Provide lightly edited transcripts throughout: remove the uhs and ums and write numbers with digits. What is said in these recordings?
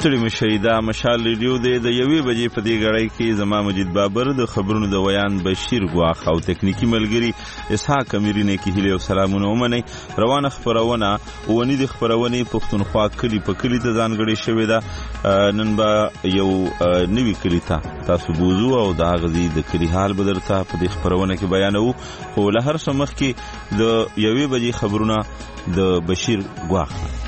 ستړي مشئ دا مشال ریډیو دی د 1 بجې په دې غړۍ کې زما مجید بابر د خبرونو د ویان بشیر ګواخ او تکنیکی ملګری اسحاق امیرینه کې هیله او سلامونه ومنئ. روانه خبرونه ونی د خبرونه پښتونخوا کلی په کلی ته ځانګړې شوې ده. نن به یو نوی کلی ته تاسو بوزو او د غزي د کلی حال بدرته په دې خبرونه کې بیانو. خو له هر څه مخکې د 1 بجې خبرونه د بشیر ګواخ.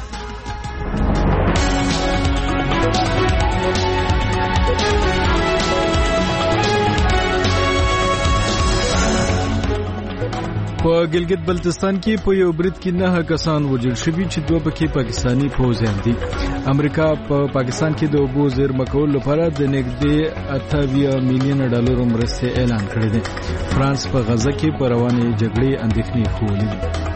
په ګلګت بلتستان کې په یو برید کې 9 کسان وژل شوي چې 2 پکې پاکستانی پوځیان دي. امریکا په پاکستان کې د اوبو زیرمه کولو لپاره د نږدې 28 میلیون ډالر مرستې اعلان کړې ده. فرانس په غزه کې په روانې جګړې اندېښنې ښودلې.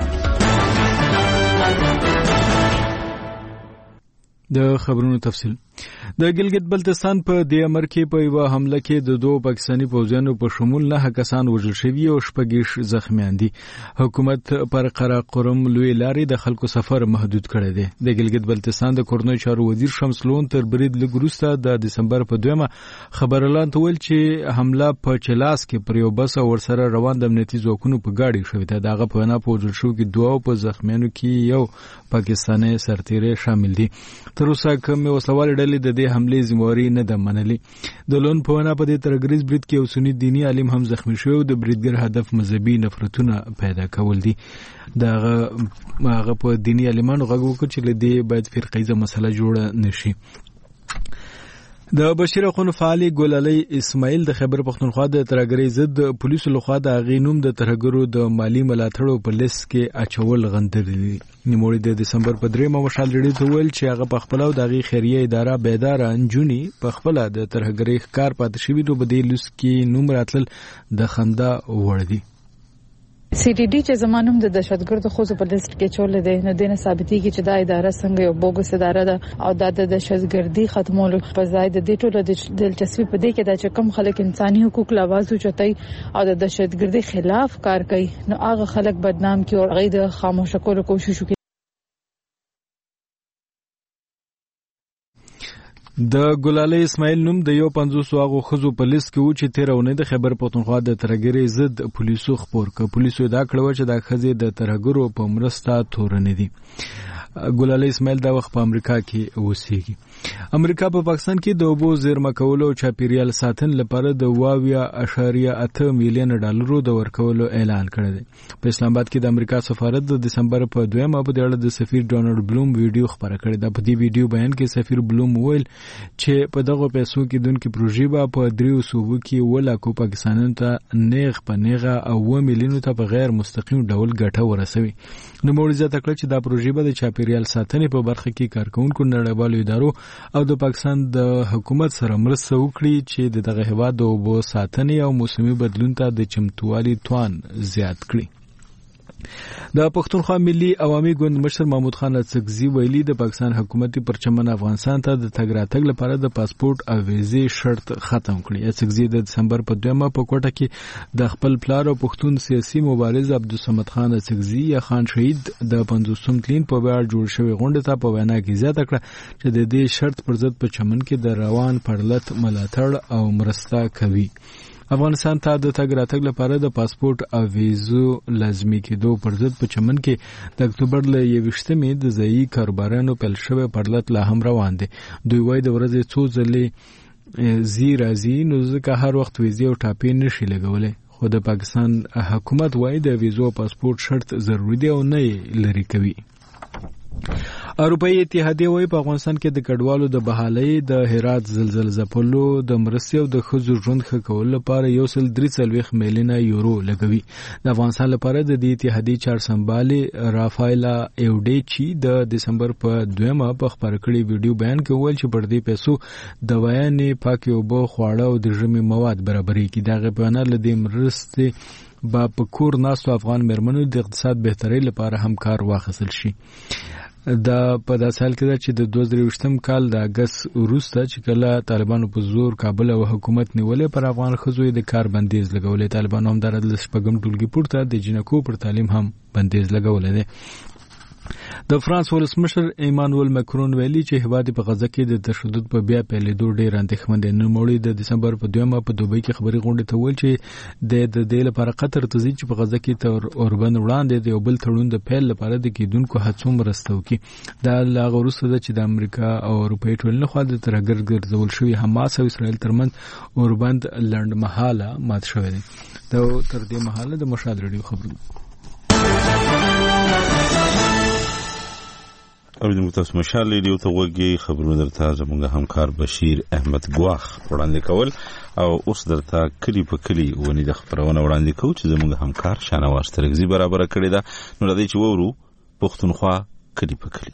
د خبرونو تفصیل. د ګلګت بلتستان په دې امر کې په یو حمله کې د 2 پاکستانی پوځیانو په شمول 9 کسان وژل شوي او 6 زخمیان دي. حکومت پر قراقرم لوی لارې د خلکو سفر محدود کړی دی. د ګلګت بلتستان د کورنۍ چارو وزیر شمس لون تر برید لږ وروسته د دسمبر په 2 خبر اعلان وکړ چې حمله په چلاس کې پر یو بس او ورسره روان د امنیتي ځواکونو په گاډي شوې ده. دغه په نه پوجل شو کې 2 په زخمیانو کې یو پاکستانی سرتیری شامل دي. تر اوسه کوم وسلوال ډلې د دې حمله ذمہواری نه ده منلې. د لون په ونه په دې ترګریز برید کې یو سنی دینی عالم هم زخمی شو. د بریدګر هدف مذهبي نفرتونه پیدا کول دي. هغه په دینی عالمانو غږ وکړ چې لدې باید فرقیزه مسله جوړه نشي. د بشیر اخوند فعال ګل علي اسماعیل د خیبر پختونخوا د ترګری ضد پولیسو لخوا د غینوم د ترګرو د مالی ملاتړو په لیست کې اچول غندري. نیموړي د دسمبر په 3 مشال لري ته ویل چې هغه په خپل او دغه خیریه اداره بیدار انجونی په خپل د ترګری ښکار پاتې شوی دوه بدیل لیست کې نوم راتل د خندا وړ دي. سی ټي ډي چې زمانوم د دهشتګردو خوځو په لیست کې چول دي نو دینه ثابتېږي چې دا اداره څنګه یو بوګس اداره ده او د دهشتګردي ختمولو په ځای د دې ټولو د دلچسپي په دې کې دا چې کم خلک انساني حقوق لاواز اوچتای او د دهشتګردي خلاف کار کوي نو هغه خلک بدنام کی او غي د خاموش کولو کوشش کوي. د ګلالي اسماعیل نوم د 50 واغو خزو په لیست کې و چې 13 د خیبر پختونخوا د ترګری ضد پولیسو خبر ک پولیسو دا کړو چې د خزې د ترګرو په مرسته تورن دي. ګلالي اسماعیل دا وخت په امریکا کې اوسېږي. امریکا په پاکستان کې د اوبو زیرمه کولو او چاپیریال ساتنې لپاره د 2.8 میلیون ډالرو د ورکولو اعلان کړی دی. په اسلام آباد کې د امریکا سفارت د دسمبر په 2 په اړه د سفیر ډونالد بلوم ویډیو خبره کړې ده. په دې ویډیو بیان کې سفیر بلوم ویل چې په دغه پیسو کې دونکو پروژې په 3 صوبو کې ولاکو پاکستانیانو ته نیغ په نیغه او 1 میلیون ته په غیر مستقیم ډول ګټه ورسوي. نو موږ زیاته کړ چې دا پروژې به د چاپیریال ساتنې په برخه کې کارکونکو نړیوالو ادارو او د پاکستان د حکومت سره مرسته وکړي چې دغه هیواد د اوبو ساتنې او موسمي بدلون ته د چمتووالي توان زیات کړي. د پښتونخوا ملي عوامي ګوند مشر محمود خان اڅکزي ویلي د پاکستان حکومت پرچمن افغانستان ته د تګ راتګ لپاره د پاسپورت او ویزې شرط ختم کړی. اڅکزي د دسمبر په 2 په کوټه کې د خپل پلار او پښتون سیاسي مبارز عبدالصمد خان اڅکزي یا خان شهید د 50 تلین په وړ جوړ شوی غونډه ته په وینا کې زیاته کړه چې د دې شرط پر ضد په چمن کې د روان پرلط ملاتړ او مرسته کوي. افغانستان ته د تګ راتګ لپاره د پاسپورت او ویزو لازمي کېدو پر ضد په چمن کې د اکتوبر له 21مې د ځایي کاروبارانو پیل شوی پرلط لا هم روان دی. دوی وايي د ورځې څو ځلې راځي نو ځکه هر وخت ویزې او ټاپې نشي لګولای. خو د پاکستان حکومت وايي د ویزو او پاسپورت شرط ضروري دی او نه لري کوي. اروپאי اتحادیه وايي په افغانستان کې د کډوالو د بحالۍ د هرات زلزلې ځپلو د مرستې او د ښځو ژوند ښه کولو لپاره 1.43 میلیون یورو لګوي. د افغانستان لپاره د دې اتحادیې چار سمبالي رافایلا ایوډیچي د دسمبر په 2 په خبر کړي ویډیو بیان کې ویل چې پر دې پیسو دوايانې پاکي اوبه خواړه او د ژمي مواد برابرې کی. دغه بیان له دې مرستې با په کور ناستو افغان مېرمنو د اقتصاد بهترۍ لپاره هم کار واخیستل شي. دا په داسې حال کې ده چې د 2023م کال د اگست وروسته چې کله طالبانو په زور کابل او حکومت نیولې پر افغان ښځو د کار بندیز لګولې. طالبانو هم د شپږم ټولګي پورته د جنکو پر تعلیم هم بندیز لګولې ده. د فرانس ولسمشر ایمانوئل ماکرون ویلي چې هیواد په غزه کې د تشدد په بیا پیلېدو ډېر اندېښمن دی. نوموړي د دسمبر په 2 په دوبۍ کې خبري غونډې ته ویل چې د دې لپاره قطر ته ځي چې په غزه کې تر اوربند وړاندې د یو بل تړون د پیل لپاره د کېدونکو هڅو مرسته وکړي. دا لا وروسته ده چې د امریکا او اروپایي ټولنې خوا د ترهګر ګرځول شوي حماس او اسرائیل ترمنځ اوربند لنډمهاله مات شوی دی. دا تر دې مهاله د مشهد رادیو خبرونه اوریدونکو تاسو مشال ریډیو ته وګورئ. خبرونه درته زموږ همکار بشیر احمد ګواخ وړاندې کول او اوس درته کلی په کلی ونی د خبرونه وړاندې کوو چې زموږ همکار شانواز ترغزي برابر کړی دا. نو راځي چې وورو پښتونخوا کلی په کلی.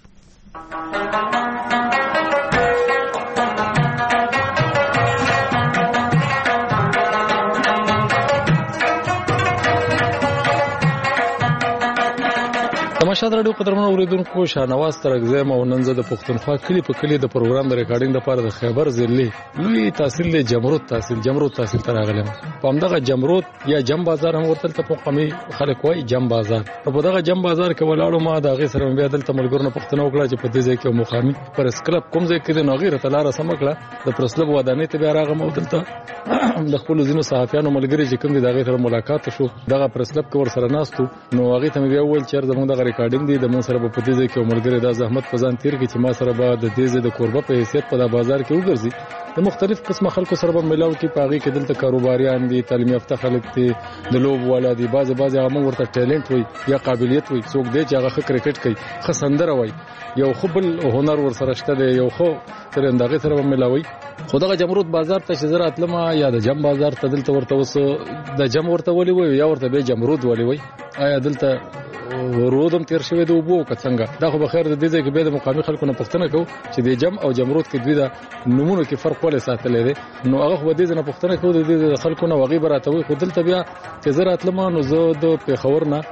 مشهد رادیو قدرمنو اوریدونکو شانواز ترغزی او نن زه د پښتونخوا کلی په کلی د پروګرام د ریکارډینګ لپاره د خیبر ضلع لوی تحصیل له جمرود تحصیل ته راغلم. په همدغه جمرود یا جم بازار هم ورته په قومي خلک وایي جم بازار. په دغه جم بازار کې ولاړو ما د هغې سره بیا دلته ملګرو نه پوښتنه وکړه چې په دې ځای کې مقامي پرس کلب کوم ځای کې د ناغیره ته لاره سم کړه. د پرسلب ودانۍ ته بیا راغم او دلته د خپل ځینو صحافیانو ملګري چې کوم دي د هغې سره ملاقات شو. دغه پرسلب کې ور سره ناستو نو هغې ته مې بیا وویل چې زموږ دغه ریکارډینګ دی د مون سره په دې ځای کې ملګری دا زحمت په ځان تیر کې چې ما سره به د دې ځای د کوربه په حیثیت په بازار کې وګرځي. د مختلف قسمه خلکو سره به ملاو کې پاغي کې دلته کاروباریان دي، تعلیم یافته خلک دي، د لوب والا دي، بعض هغه ورته ټیلنټ وي یا قابلیت وي، څوک دی چې هغه کرکټ کوي، خسندره وي، یو خپل هنر ور سره شته دی، یو خو تر اندغه سره ملاوي. خدغه جمرود بازار ته چې زراعت لمه یا د جم بازار ته دلته ورته وس د جم ورته ولي وي یا ورته به جمرود ولي وي. آیا دلته ورودم تیر شوی د وبو کڅنګه دا خو بخیر د دې ځای کې به د مقامي خلکو نه پوښتنه کوو چې د جم او جمرود کې دوی د نمونه کې فرق ولې ساتلې دي. نو هغه خو دې نه پوښتنه کوو د دې خلکو نه وغي براتوي. خو دلته بیا چې زراعت لمه نو زه د پیښور نه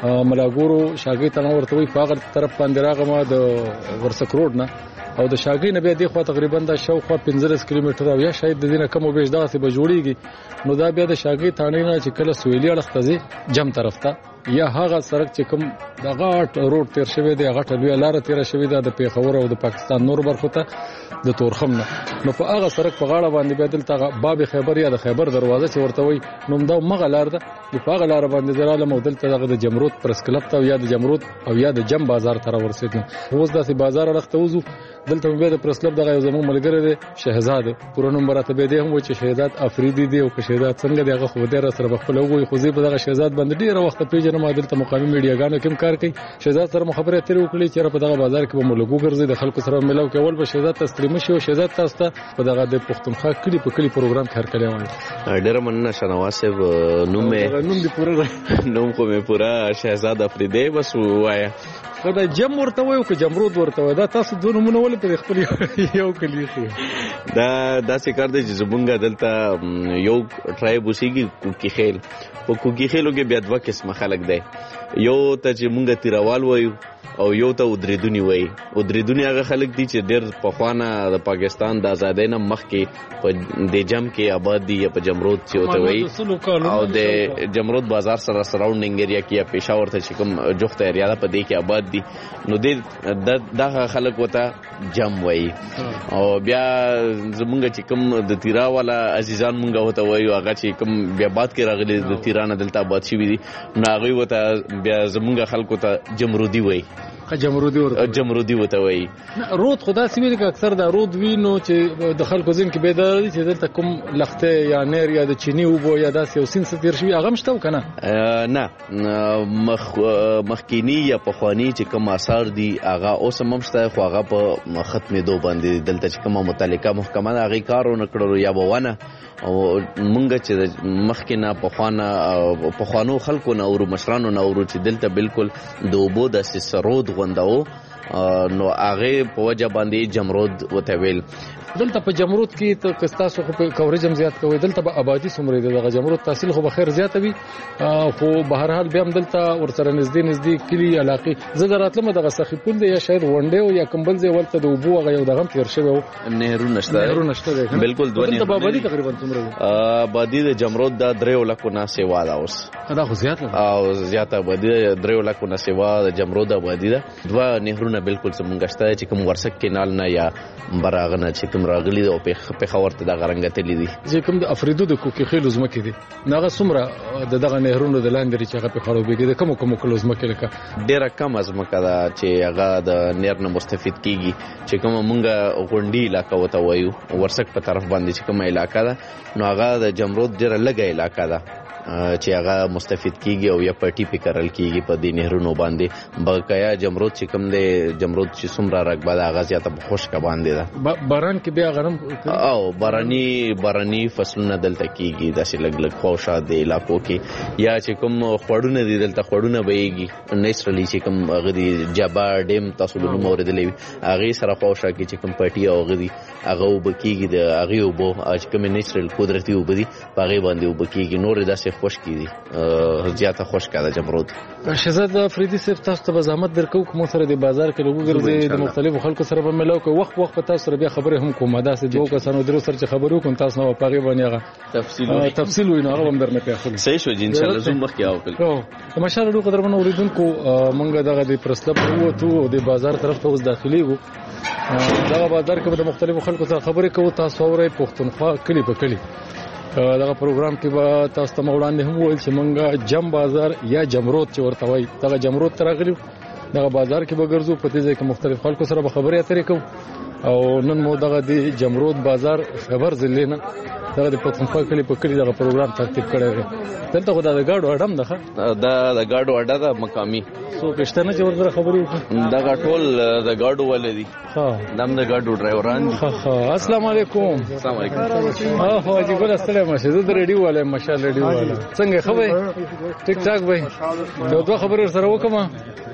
ملاګورو شاګي ته ورته وي په هغه طرف باندې راغمه د ورسک روډ نه او د شاګي نه بیا دی خو تقریبا د شاوخوا 15 کیلومتر او یا شاید د دینه کم او بیش دغه څه به جوړیږي. نو دا بیا د شاګي تانې نه چې کله سویلي اړخ ته ځي جم طرف ته یا هغه سړک چې کوم د غاټ روډ تیر شوی دی، غاټ لوی لار تیر شوی دی د پیښور او د پاکستان نور برخو ته د تورخم نه. نو په هغه سړک په غاړه باندې به دلته باب خیبر یا د خیبر دروازه چې ورته وي نو دا مغه لار ده. په هغه لار باندې دراله مو دلته دغه د جمرود پرس کلب ته یا د جمرود او یا د جم بازار ته ورسېدم. اوس داسې بازار اړخته وځو دلته به د پرس کلب دغه یو زموږ ملګری دی شهزاد پوره نوم راته به دی هم و چې شهزاد افریدي دی او که شهزاد څنګه دی هغه خو دې سره خپل وګوي. خو زه په دغه شهزاد باندې ډیر وخت پیژنم، دلته مقامي میډیاګانو کې کار کوي. شهزاد سره خبرې اترې وکړې چې په دغه بازار کې به ملګرو ګرځي د خلکو سره ملاو کې. اول به شهزاد تسلیم شي او شهزاد تاسو ته په دغه د پښتونخوا کلی په کلی پروګرام کې هر کله وایي. ډیر مننه شنواز صاحب. نوم دی پوره نوم خو مې پوره شهزاد افریدی بس وایا. دا جم ورته وایو که جمرود ورته وایو دا تاسو دوه نمونه ولې په خپل یو کلی خو دا داسې کار دی چې زمونږ دلته یو ټرایب اوسېږي کوکي خیل. په کوکي خیلو کې بیا دوه قسمه خلک دی. یو ته چې مونږ تیروال وایو او یو ته ودریدونی وایي. ودریدونی هغه خلک دي چې ډېر پخوانه د پاکستان د ازادۍ نه مخکې په د جم کې آباد دي یا په جمرود چې ورته وایي او د جمرود بازار سره سراونډینګ ایریا کې یا پېښور ته چې کوم جوخته ایریا ده په دې کې آباد دي نو دغه خلک ورته جم وایي. او بیا زمونږ چې کوم د تیرا والا عزیزان مونږ ورته وایو هغه چې کوم بیا باد کې راغلي د تیرا نه دلته آباد شوي دي نو هغوی ورته بیا زمونږ خلکو ته جمرودي وایي. جمرودي وته وایي. رود خدا سویل کې اکثر دا رود وینو چې د خلکو ځین کې بیدار دي چې دلته کوم لخته یا نیر یا د چینی وبو یا داسې یو سین ستیر شوی هغه مشته وکنه نه مخکینی یا پخوانی چې کوم آثار دي هغه اوس هم مشته خو هغه په ختمېدو باندې دلته چې کومه متعلقه محکمه هغه کارونه کړو یا بونه او مونږ چې مخکې نه پخوانو خلکو نه او مشرانو نه او چې دلته بالکل د اوبو د سرود غونداو نو هغه په وجه باندې جمرود وته ویل. دلته په جمرود کې ته کستاسو خو په کوریج هم زیات کوي، دلته به آبادی څومره دی دغه جمرود تحصیل خو به خیر زیاته وي، خو به هر حال بیا هم دلته ورسره نږدې کلی علاقې زه دراتلم دغه سخی پل دی یا شاید ونډه او یا کمبل ځای ولته د اوبو هغه یو دغه تیر شوی او نهرونه شته بالکل دوه دلته آبادی تقریبا څومره آبادی د جمرود د 3 لکو نه سیوا دا اوس دا خو زیاته آبادی 3 لکو نه سیوا د جمرود آبادی ده. دوه نهرونه بالکل څنګه شته چې کوم ورسک کینال نه یا براغنه چې کوم راغلي او په خورته د غرنګتلې دي چې کوم د افریدو د کوکي خېلو زمکې دي ناغه څومره دغه نهرونو د لاندې چې هغه په خړوبېږي د کوم کلو زمکې لکه ډیره کم زمکه ده چې هغه د نهر نه مستفید کیږي چې کوم مونږه غونډي علاقه وته وایو ورسک په طرف باندې چې کوم علاقه ده نو هغه د جمرود ډیره لګه علاقه ده چې هغه مستفید کیږي او یا پټي په کرل کیږي په دې نهرونو باندې. بقایا جمرود چې کوم دی جمرود چې څومره رقبه ده هغه زیاته خشک باندې ده باران کې بیا غرم او باراني فصلونه دلته کیږي داسې لګ خوشا د علاقو کې یا چې کوم خوړونه دي دلته خوړونه بهيږي نېسرلی چې کوم غدي جبا ډیم تاسو له موردلې هغه سره خوشا کې چې کوم پټي او غدي هغه وبکیږي د هغه وبو چې کوم نېسرل قدرتي وبدي هغه باندې وبکیږي نور داسې خوش کی دي زیاته خوش کړه جمرود. شهزاد افریدي صاحب تاسو ته زحمت درکو کوم سره د بازار کې لوګرځي د مختلفو خلکو سره به ملاو کوي وخت په تاسو سره بیا خبرې هم کوم دا سه دوه کسانو درو سره چې خبرو کوم تاسو نو پاغي باندې هغه تفصیل وینو هغه هم درنه پیاخلو صحیح شو ان شاء الله زوم مخ کې او کله ماشاءالله ډو قدرمن اوریدونکو مونږ دغه د پرسلپ وته د بازار طرف ته اوس داخلي وو دغه بازار کې د مختلفو خلکو سره خبرې کوو تاسو اورئ پښتونخوا کلی په کلی دغه پروګرام کې به تاسو ته وړاندې هم وویل چې مونږه جم بازار یا جمرود چې ورته وایي دغه جمرود ته راغلي دغه بازار کې به ګرځو په دې ځای کې مختلف خلکو سره به خبرې اترې کوو او نن مو دغه د جمرود بازار خبر ضلع نه دغه د پښتونخوا کلی په کلی دغه پروګرام ترتیب کړی دی. دلته خو د ګاډو اډم ده د ګاډو اډه ده مقامي څو کشته نه چې ورسره خبرې وکړو دغه ټول د ګاډو ولې دي دم د ګاډو ډرایوران دي. السلام علیکم. السلام علیکم. هو چې ګل استلې مشه زه د ریډیو والے ماشاءالله ریډیو والا څنګه خبرې ټیک ټاک وای یو دوه خبرې سره وکم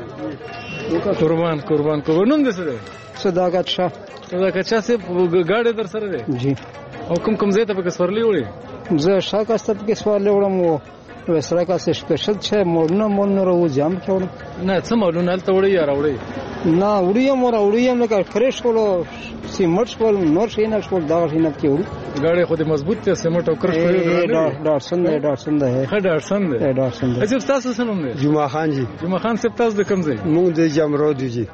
قربان نوم دې سره صداقت شاه سه ګاډي در سره دی جی او کوم ځای ته په سورلې وړي زه شاکه ست په سورلې وړم وو وسره کا څه سپیشل چې مولونه راو جام کړم نه څه مولونه تل وړي یا راوړي نه وړي نه کا فرش کولو سیمټ کول نور شي نه کول دا شي نه کیو ګاډي خو دې مضبوط ته سیمټ او کرش کړی ډارسن دی ډارسن دی تاسو څه نوم دی؟ جمعه خان جی. جمعه خان صاحب تاسو د کوم ځای؟ مونږ د جمرود جی.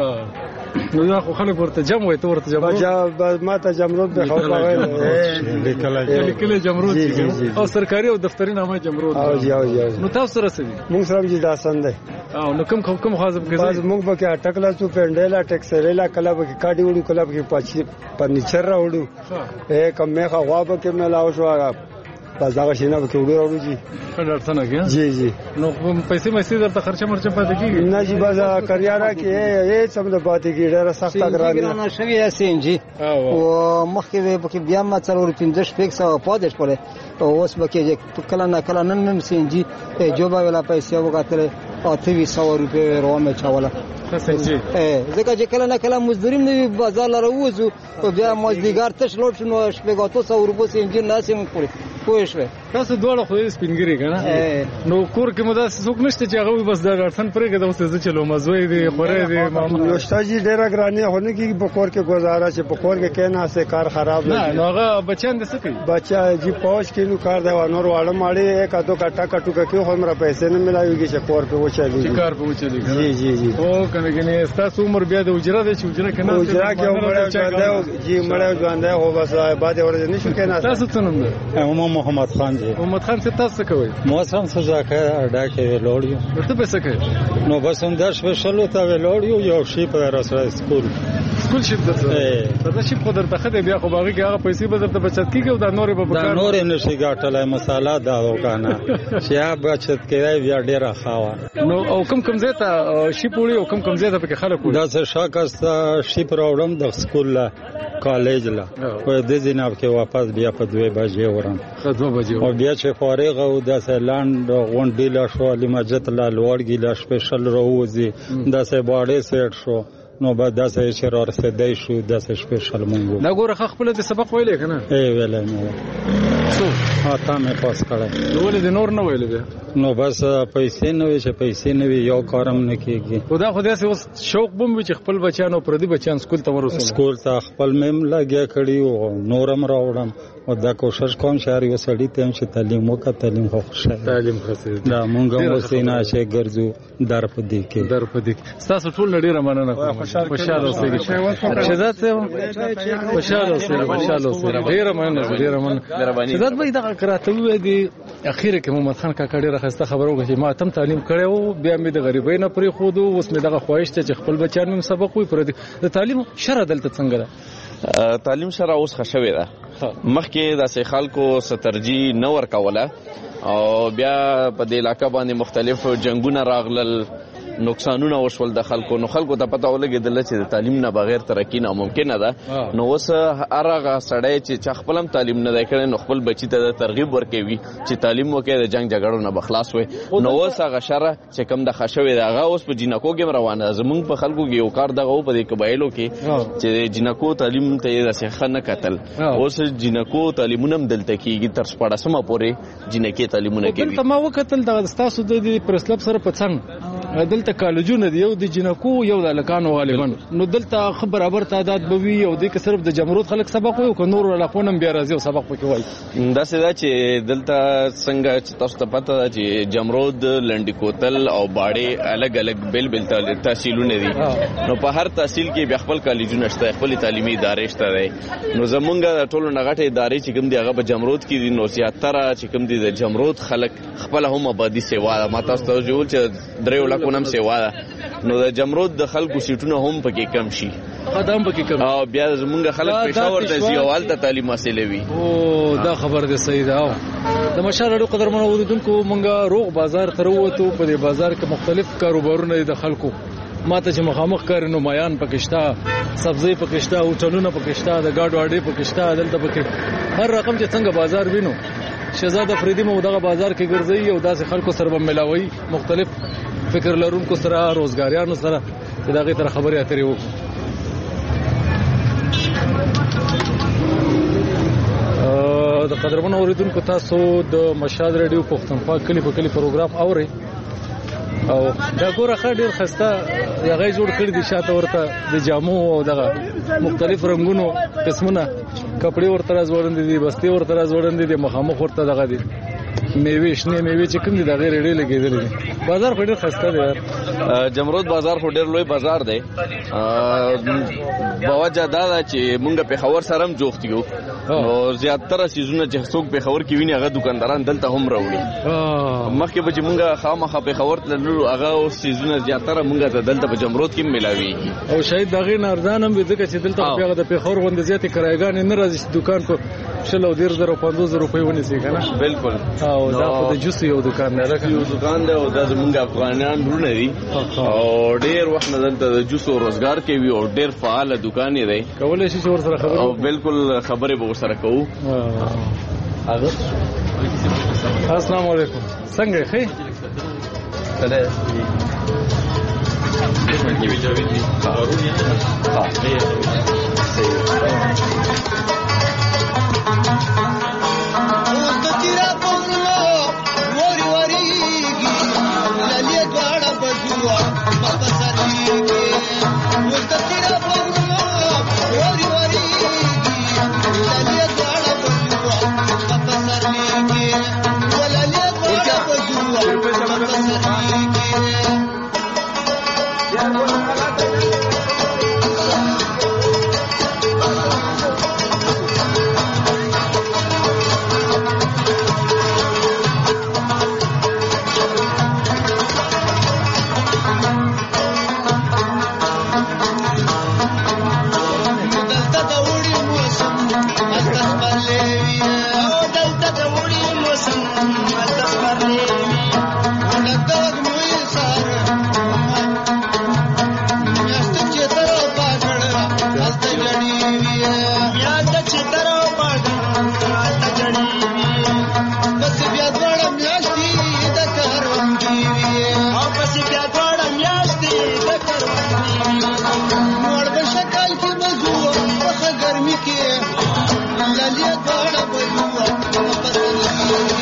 نو دا خو خلک ورته جام وای ته ورته جمرود ما ته جمرود به خو راغلی لیکل جمرود او سرکاري او دفتري نامه جمرود نو تاسو سره څه دي؟ مونږ سره جی داسن دی او نو کوم خاصه کې باز مونږ به کې اٹکلا څو پندلا ټیکسریلا کله به کې کاډي وړو کله به کې پاچی فرنیچر راوړو کم مخه غوا به کې ملاو شو باز هغه شینه به کې وړو جی خډر څنګه کې جی نو پیسې درته خرچه مرچه پاتې کیږي نه جی باز کریارا کې هیڅ هم نه پاتې کیږي ډېر سخت ګران نه شوی اسین جی او مخکې به کې بیا ما څلور 15 فکس او پادش پره اوس به کې کله نن سین جی جوبا ولا پیسې وګاتره او 300 روپے روامه چاوله ځکه چې کله مزدوریم نه بازار لروزو او بیا مزدګار تش لوټ شنو شپږ 200 روپے سین جی ناسم پوره پوښوي تاسو دوه خو دې سپینګری کنه نو کور کې مدا څوک نشته چې هغه بس دا غړسن پرې کې اوس زه چلو مزوي دي خورې دي نو شتاجي ډېر غرانه هونه کې په کور کې گزاره چې په کور کې کینا سه کار خراب نه نو هغه بچان د سکی بچا جی پوش کې نو کار دی ونور واړه ماړي یک ادو کټو کې خو مر پیسې نه ملایوږي چې کور په وچالي چې کار په وچالي جی او کنه کې تاسو عمر بیا د اجره دي چې اجره کنه اجره کې عمر جی مړ ژوند دی هو بس بعد ورته نشو کنه تاسو څه نوم دی؟ محمد خان جی. محمد خان څه تاسو کوي؟ موسم سزاکه اډا کې لوړیو ته به څه کوي؟ نو بس هم درس وشلو ته لوړیو یو شی په راسره سکول شپ درته دا شپ درته خدای بیا خو باغی کې هغه پیسې به درته بچت کیږي او دا نور به دا نور نشي ګټلای مساله دا وکانه چې بچت کړای بیا ډیره خاوه نو او کوم زیاته شپ وړي او کوم زیاته په خلک وړي دا څه شاکسته شپ راوړم د سکول لا کالج لا په دې جناب کې واپس بیا په 2 بجې ورم 2 بجې او بیا چې فارغ او د سلاند غونډې لا شو لمجت لا لوړګي لا سپیشل روزي د سه باډي سیټ شو نو بعد داسې چې را رسېدی شو داسې سپیشل مونږ دا ګوره خپل د سبق ویلې کنه ویلې نو څو تا مې پاس کړی نو ولې د نور نه ویلې بیا نو بس پیسې نه وي چې پیسې نه وي یو کارم نه کېږي خو دا خو داسې اوس شوق بوم وي چې خپل بچیان او پردي بچیان سکول ته ورسوم سکول ته خپل مې لګیا کړي او نورم راوړم او دا کوشش کوم چې هر یو سړي ته هم چې تعلیم وکړه تعلیم خو خوشاله تعلیم خاصه دا مونږ هم اوسې نه چې ګرځو در په دې کې در په دې ستاسو ټول ډېره مننه کوم خوشاله اوسئ شهزاد صاحب خوشاله اوسئ ډېره مننه شهزاد بھائی دا کراته وې دي اخیره کې محمد خان کاکا ډېره خسته خبره وکړه چې ما تم تعلیم کړی او بیا مې د غریبۍ نه پرې خود اوس مې دغه خواهش ته چې خپل بچیان مې سبق وي پر د تعلیم شرع دلته څنګه ده تعلیم شرع اوس خښوي ده مخکې داسې خلکو سترجی نه ورکوله او بیا په دې علاقه باندې مختلف جنگونه راغلل نقصانونه وشول د خلکو نو خلکو ته پته ولګېدله چې د تعلیم نه بغیر ترقي ناممکنه ده نو اوس هر هغه سړی چې خپل هم تعلیم نه دی کړی نو خپل بچي ته د ترغیب ورکوي چې تعلیم وکړي د جنګ جګړو نه به خلاص وي نو اوس هغه شرع چې کوم د ښه شوې ده هغه اوس په جینکو کې هم روانه ده زمونږ په خلکو کې یو کار دغه و په دې قبایلو کې چې جینکو تعلیم ته یې داسې ښه نه کتل اوس جینکو تعلیمونه هم دلته کېږي تر 14مه پورې جینکې تعلیمونه کوي دلته ما وکتل دغه ستاسو د پرسلب سره په څنګ دلته کالجونه دی یو د جنکو یو د الکانو غالبا نو دلته برابر تعداد به وي او د صرف د جمهوریت خلک سبق وي او نور علاقونه بیا راځي او سبق پکې وایي دا څه چې دلته څنګه چې تاسو ته پته ده چې جمرود لنډی کوتل او باړې الګ الګ بل بل تحصیلونه دي نو په هر تحصیل کې بیا خپل کالجونه شته خپل تعلیمي ادارې شته دی نو زمونږ ټولو نغټه ادارې چې کوم دی هغه په جمرود کې دي نو زیاتره چې کوم دی د جمرود خلک خپل هم آبادی سیوا ما تاسو ته جوړ چې درې لکونم سیوا ده نو د جمرود د خلکو سیټونه هم پکې کم شي خدام پکې کم او بیا زمونږ خلک پېښور ته ځي او هلته تعلیم حاصلوي او دا خبر دی صحیح ده د مشال اړو قدرمنو اوریدونکو مونږه روغ بازار ته وروتو په دې بازار کې مختلف کاروبارونه دي د خلکو ماته چې مخامخ کار نو مایان پکشتا سبزی پکشتا هوټلونه پکشتا د گاډو اډې پکشتا دلته پکې هر رقم چې څنګه بازار وینو شهزاد افریدی مو دغه بازار کې ګرځي او داسې خلکو سره به ملاوي مختلف فکر لرونکو سره روزګاریانو سره چې دغه تر خبرې اترې وو د قدرمنو اوریدونکو تاسو د مشاد رادیو پښتونخوا کلی په کلی پروګرام اوري او دا ګوره ښه ډېر خسته هغه جوړ کړی دي شاته ورته د جامو او دغه مختلف رنگونو قسمونه کپڑے ورته راځوړندې دي بستي ورته راځوړندې دي مخامخ ورته دغه دي میوه شنه میوه چې کوم دي دا غیر ډېر لګېدل دي بازار په ډېر خسته دی یار جمرود بازار خو ډېر لوی بازار دی بوجه دا ده چې مونږ په خبر سره هم جوخت یو نو زیاتره سیزونه چې څوک په خبر کې ویني هغه دکانداران دلته هم راوړي مخکې به چې مونږ خامخا په خبر تللو هغه سیزونه زیاتره مونږ ته دلته په جمرود کې ملاويږي او شاید دغه نه ارزان هم ځکه چې دلته په هغه د پیښور غونډه زیاتې کرایګان نه راځي دکان په 150 روپۍ ونیسي کنه بالکل او دا خو د جوس یو دکان دی راکه یو دکان دی او دا زمونږ افغانان ورونه دي او ډېر وخت نه دلته د جوس او روزګار کوي او ډېر فعال دکان دی کولای شي چې ور سره خبرې او بالکل خبرې به ور سره کوو السلام علیکم څنګه ښه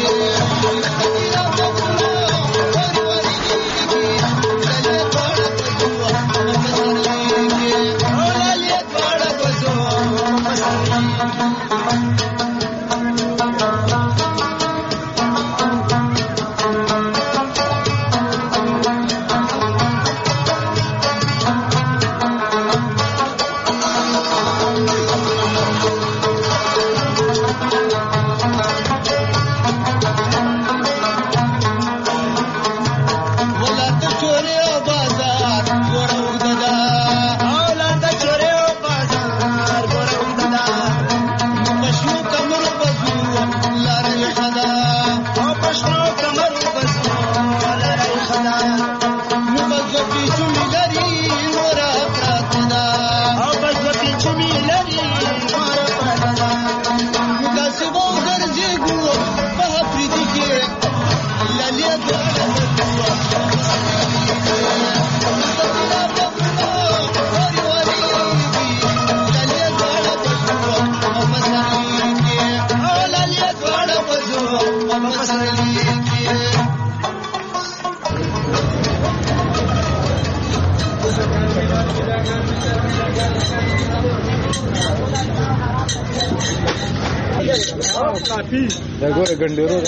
دا ګوره ګنډېرو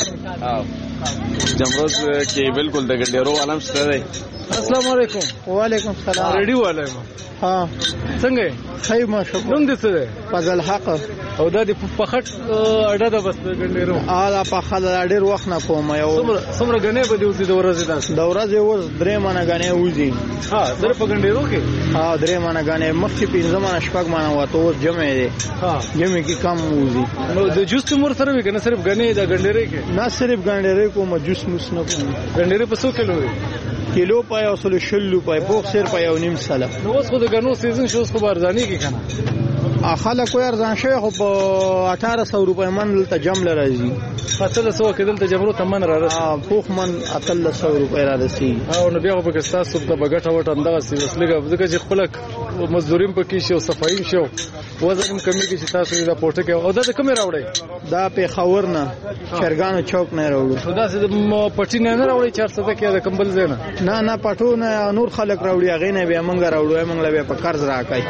جمروز کې بالکل د ګنډېرو عالم شته دی. السلام علیکم. وعلیکم السلام. ریډیو والے ما ها څنګه خیر ما شکر. نوم دې څه دی؟ فضل حق. او دا د پخټ اډه ده بس ګنډېرو. دا پخټ ډېر وخت نه کوم یو. څومره غنې به دی اوسې د ورځې داس. د ورځې اوس درې مانه غنې وځي. ها در په ګنډېرو کې. ها درې مانه غنې مخکې 15 مانه شپږ مانه وته اوس جمع دی. ها جمع کې کم وځي. نو د جوس تمور سره وی کنه صرف غنې د ګنډېرې کې. نه صرف ګنډېرې کوم جوس موس نه کوم. ګنډېرې په 100 کیلو دی. کیلو پای او سل شلو پای بوخ سر پای او نیم ساله. نو اوس خو د غنو سیزن شو اوس خو بارزانی کې کنه. خلک کوی ارزان شي خو په 1800 روپۍ من ته جمله راځي. 1800 کې دلته جمرو تمن را رسي. پوخ من 1800 روپۍ را رسي. او نو بیا په پاکستان سب ته بغټه وټ اندغه سیسلګه ځکه چې خپل مزدوریم پکې شو صفایم شو وزن کمی کې چې تاسو دا پورته کې او دا کوم راوړی دا په خاور نه شرګانو چوک نه راوړو. دا چې پټی نه راوړی 400 کې د کمبل زینا نه پټو نه نور خلک راوړي هغه نه بیا مونږ راوړو مونږ لا بیا په قرض راکای.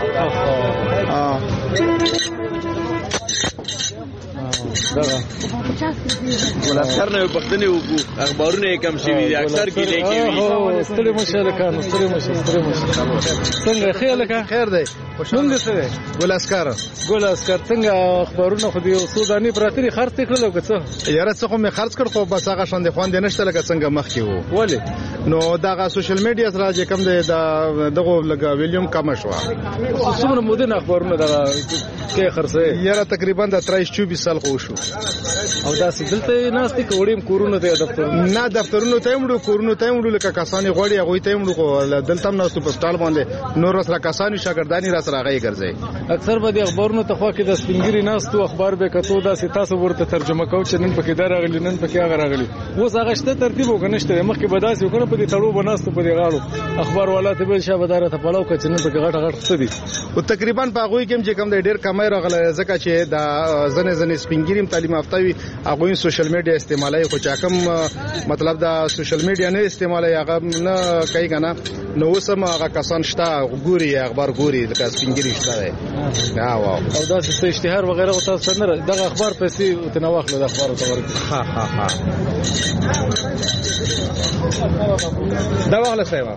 ولاسکر نه پښتنې وګو اخبارونه کم شي دي اکثر کې لیکي وي. ستړي مشه لکه ستړي مشه څنګه خیر لکه خیر دی. نوم دې څه دی؟ ګلاسکر څنګه اخبارونه خو دې سودانی براتري خرڅ کړل او څه یاره څه خو مې خرڅ کړ خو بس هغه شاندې خوان دې نشته لکه څنګه مخکې وو. ولی نو دا سوشل میډیا سره چې کوم دی دغه لګا ویلیوم کم شو. څومره مودې اخبارونه دا کې خرڅه یاره تقریبا د 23-24 سال خو شو. او دا سدلته ناستې کوړیم کورونه ته دفتر نه دفترونو ته وړو کورونو ته وړو لکه کسانې غوړي هغه ته وړو خو دلته هم ناستو په سټال باندې نور سره کسانې شاګردانی را سره هغه ګرځي. اکثر به د اخبارونو ته خو کې د سپینګری ناستو اخبار به کتو دا تاسو ورته ترجمه کوو چې نن پکې دا راغلی نن پکې هغه راغلی. اوس هغه شته ترتیب وګنهشته مخکې به داسې وکړو په دې تړو بناستو په دې غاړو اخبار والا ته به شابهدار ته پلاو کچ نن پکې غټ څه دي او تقریبا په هغه کې چې کوم د ډېر کمای راغله ځکه چې دا زنه سپینګریم تعلیم یافته وي هغه سوشل میډیا استعمالای خو چا کم مطلب دا سوشل میډیا نه استعمالای هغه نه کوي کنه نو وسم هغه کسان شته ګوري اخبار ګوري لکه سپینګری شته دی. واو او دا څه اشتهار وغیرہ او تاسو نه دغه اخبار پیسې تنواخله د اخبار ته ورکړي. ها دا واغله سیوا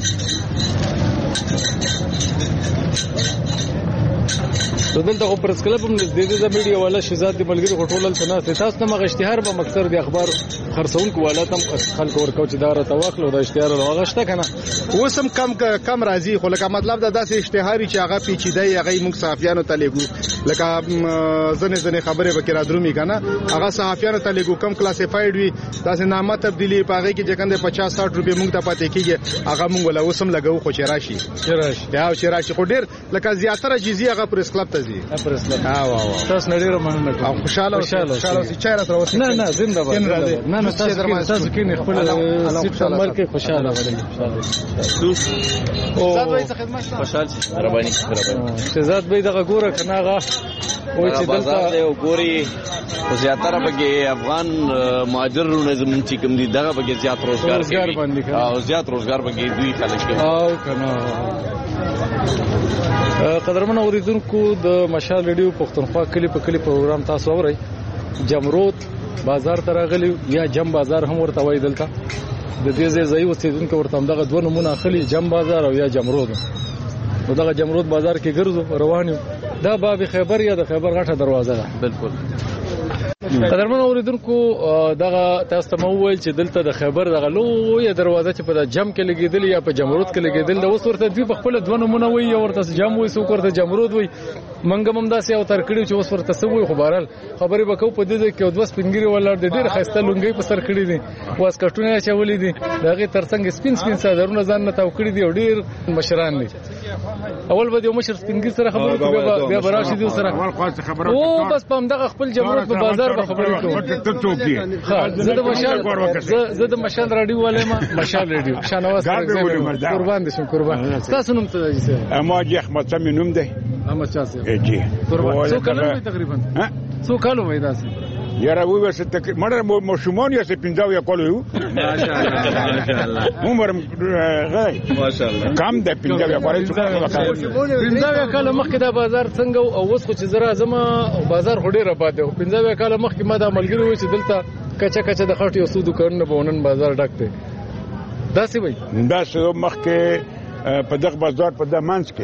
دلته خو پرس کلب هم د دې میډیا والا شهزاد دی ملګری غټول ته نه تاسو نه مغ اشتهار به مکسر دی اخبار خرڅونکو والا تم خلک ورکو چې دار ته واخلو د اشتهار راغشته کنه وسم کم راځي خو لکه مطلب دا داسې اشتهاري چې هغه پیچیده هغه موږ صحافیانو ته لګو لکه ځنه خبره وکړه درومي کنه هغه صحافیانو ته لګو کم کلاسیفاید وي داسې نامه تبدیلی پاږي کې چې کنده 50-60 روپیا موږ ته پاتې کیږي هغه موږ ولا وسم لګو خو چې راشي خو ډیر لکه زیاتره جزئي هغه پرس کلب ته ته ځي پرسله وا تاسو ډیره مننه او خوشاله اوسئ چا راته وسی نه زنده باد نه تاسو کې نه خپل سیټ عمل کې خوشاله ولې استاد وایي خدمت خوشاله ربانی شهزاد به دغه ګوره کناغه وای چې دلته یو ګوري زیاتره بګي افغان مهاجرونه زمون چې کوم دي دغه بګي زیات روزګار کوي او زیات روزګار بګي دوی خلک کوي او کنه قدرمن اوریدونکو د مشال ریډیو پښتونخوا کلی په کلی پروګرام تاسو اورئ جمرود بازار ته راغلی یا جم بازار هم ورته وای دلته د دې ځای اوسیدونکو ورته دغه دوه نمونه اخلي جم بازار او یا جمرود نو دغه جمرود بازار کې ګرځو روان یو دا باب خیبر یا د خیبر غټه دروازه ده بالکل قدرمن اوریدونکو دغه تاسو ته مو ویل چې دلته د خیبر دغه لویه دروازه چې په جم کې لګیدل یا په جمرود کې لګیدل د اوس ورته دوی په خپل دوه نمونه وي یا ورته جم وي سو ورته جمرود وي منګم هم داسې او تر کړي چې اوس ورته سوي خو بهرال خبرې وکاو په دې کې دوه سپینګری ولر د ډېر خسته لونګي په سر کړي دي واس کټونه چولې دي دغه ترڅنګ سپین صدرونه ځان نه تاو کړي دي او ډېر مشران دي اول به یو مشر سپینګری سره خبرې کوي بیا براشي دي سره او بس په دغه خپل جمرود په بازار به خبرې کوي زه د مشال راډیو والے ما مشال راډیو شانواز قربان دي قربان تاسو نوم ته اما احمد سمي نوم دی احمد چا سي جی قربان څو کلو تقریبا څو کلو وای داسې یاره وې څه مړ مو شومان یا څه پنځاو یا کولو ماشاءالله عمر غي ماشاءالله کم د پنځاو یا کولو پنځاو یا کلو مخکې دا بازار څنګه او اوس خو چې زرا زما بازار هډې را پاتې پنځاو یا کلو مخکې ما دا ملګری و چې دلته کچا د خټ یو سودو کارونه بونن بازار ډکته داسې وای دا څو مخکې په دغه بازار په د منځ کې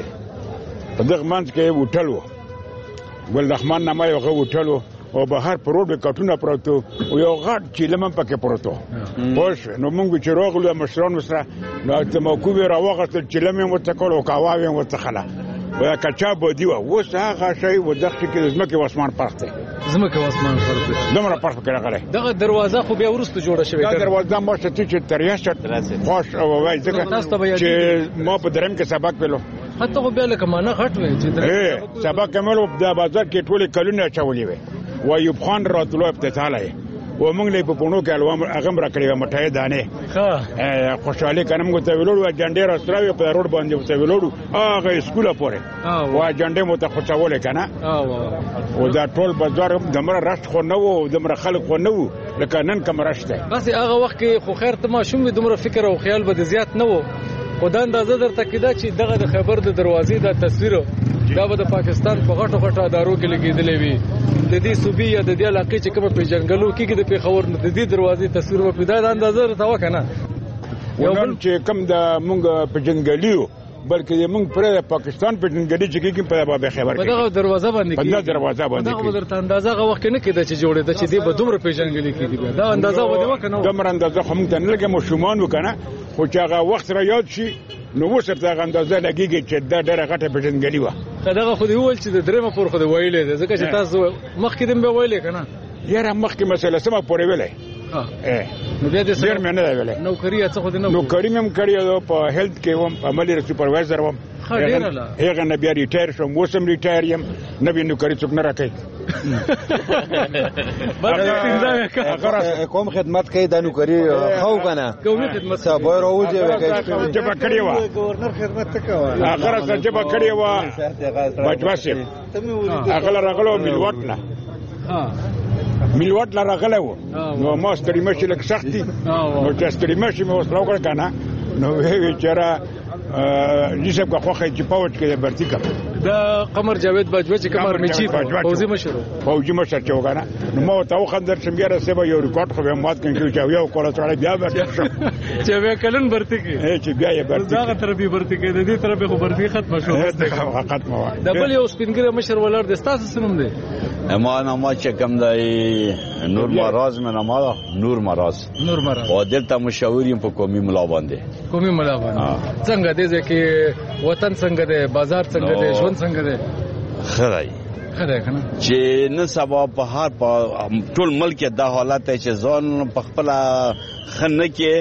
وټلو ګل رحمان نامه یو وټلو او بهر پروډ کټونه پروتو او یو غټ چیلم پکې پروتو خوش نو موږ چې راغلو مشران سره نو ته موقوف راوغه چیلم مو تکلو کاواوي مو تخلا ویا کچا بودی و اوس هغه شی و دغه کې زمکه واسمان فرق دی زمکه واسمان فرق دی دومره فرق کې راغلی دغه دروازه خو بیا ورسته جوړه شوې دا دروازه مو چې تریاست خوش او وای ځکه چې ما په درم کې سبق ویلو حتی خو بیا لکه معنا غټ وای چې سبق کمل په بازار کې ټول کلونه چولې وي و ایوب خان راتلو افتتاح لای و موږ له په پونو کې الوام اغم را کړی و مټای دانه ها خوشاله کنم غو ته ویلوړو جنډې راستراوي په روډ باندې ته ویلوړو هغه سکول پورې و جنډې مو ته خوشاله کنه او دا ټول بازار دمر راشت خو نه وو دمر خلک خو نه وو لکه نن کوم راشته بس هغه وخت کې خو خیر ته ما شوم دمر فکر او خیال به زیات نه وو خدای اندازه درته کیدا چې دغه د خیبر د دروازې د تصویر دا به د پاکستان په غټو ادارو کې لګیدلې وي د دې صوبې یا د دې علاقې چې کوم په جنگلو کې د پیښور د دې دروازې تصویر په پیدا د اندازه درته وکنه یو بل چې کوم د مونږ په جنگلیو بلکې موږ پر پاکستان په جنگلي چې کې په باب خبر کې دغه دروازه باندې کې دروازه باندې دغه درته اندازه غو وخت نه کېده چې جوړې د چې دی به دومره په جنگلي کې دی دا اندازه ودی وکنه دومره اندازه هم ته نه لګم شومان وکنه خو چې هغه وخت را یاد شي نو وسه ته اندازه لګیږي چې دا ډېر غټه په جنگلي و دغه خو دی ول چې د درېمه پور خو دی ویلې ځکه چې تاسو مخکې دم به ویلې کنه یاره مخکې مسله سم پورې ویلې نو بیا د سر مې نه ویلې نوکری څه خو دی نوکری مې کړی په هیلث کې وم عملي سپروایزر وم هغه نه بیا ریټایر شوم وسم ریټایر یم نه به نوکری څوک نه راکړي کوم خدمت کوي د نوکری خو کنه کومه خدمت صاحب راوځي جبا کړی و گورنر خدمت تکوا هغه سره جبا کړی و بچواسه هغه راغلو ملوټلا ملوټ لا راغله و نو ما ستړي مشي لک سختي نو چې ستړي مشي مې وسلو کړ کنه نو وی چېرې نشم کا خوخه چې پاوټ کې برتی کړ دا قمر جاوید باجوه چې قمر میچی فوزي مشر چې وګانا نو ما ته خندر شمګره سبا یو ریکارډ خو مات کړي چې یو کوله تړای بیا چې بیا کلن برتی کې چې بیا یې برتی دا طرفي برتی کې د دې طرفه خو برتی ختم شو ختم و دا بل یو سپینګره مشر ولر د تاسو سنوم دی اما نامه چې کوم دی نور مراز مې نامه نور مراز او دلته مشاوریم په قومي ملا باندې څنګه دې ځکه وطن څنګه دی بازار څنګه دی ژوند څنګه دی خدای کنه چې نن سبا په هر ټول ملک دا حالت چې ځان په خپل خنه کې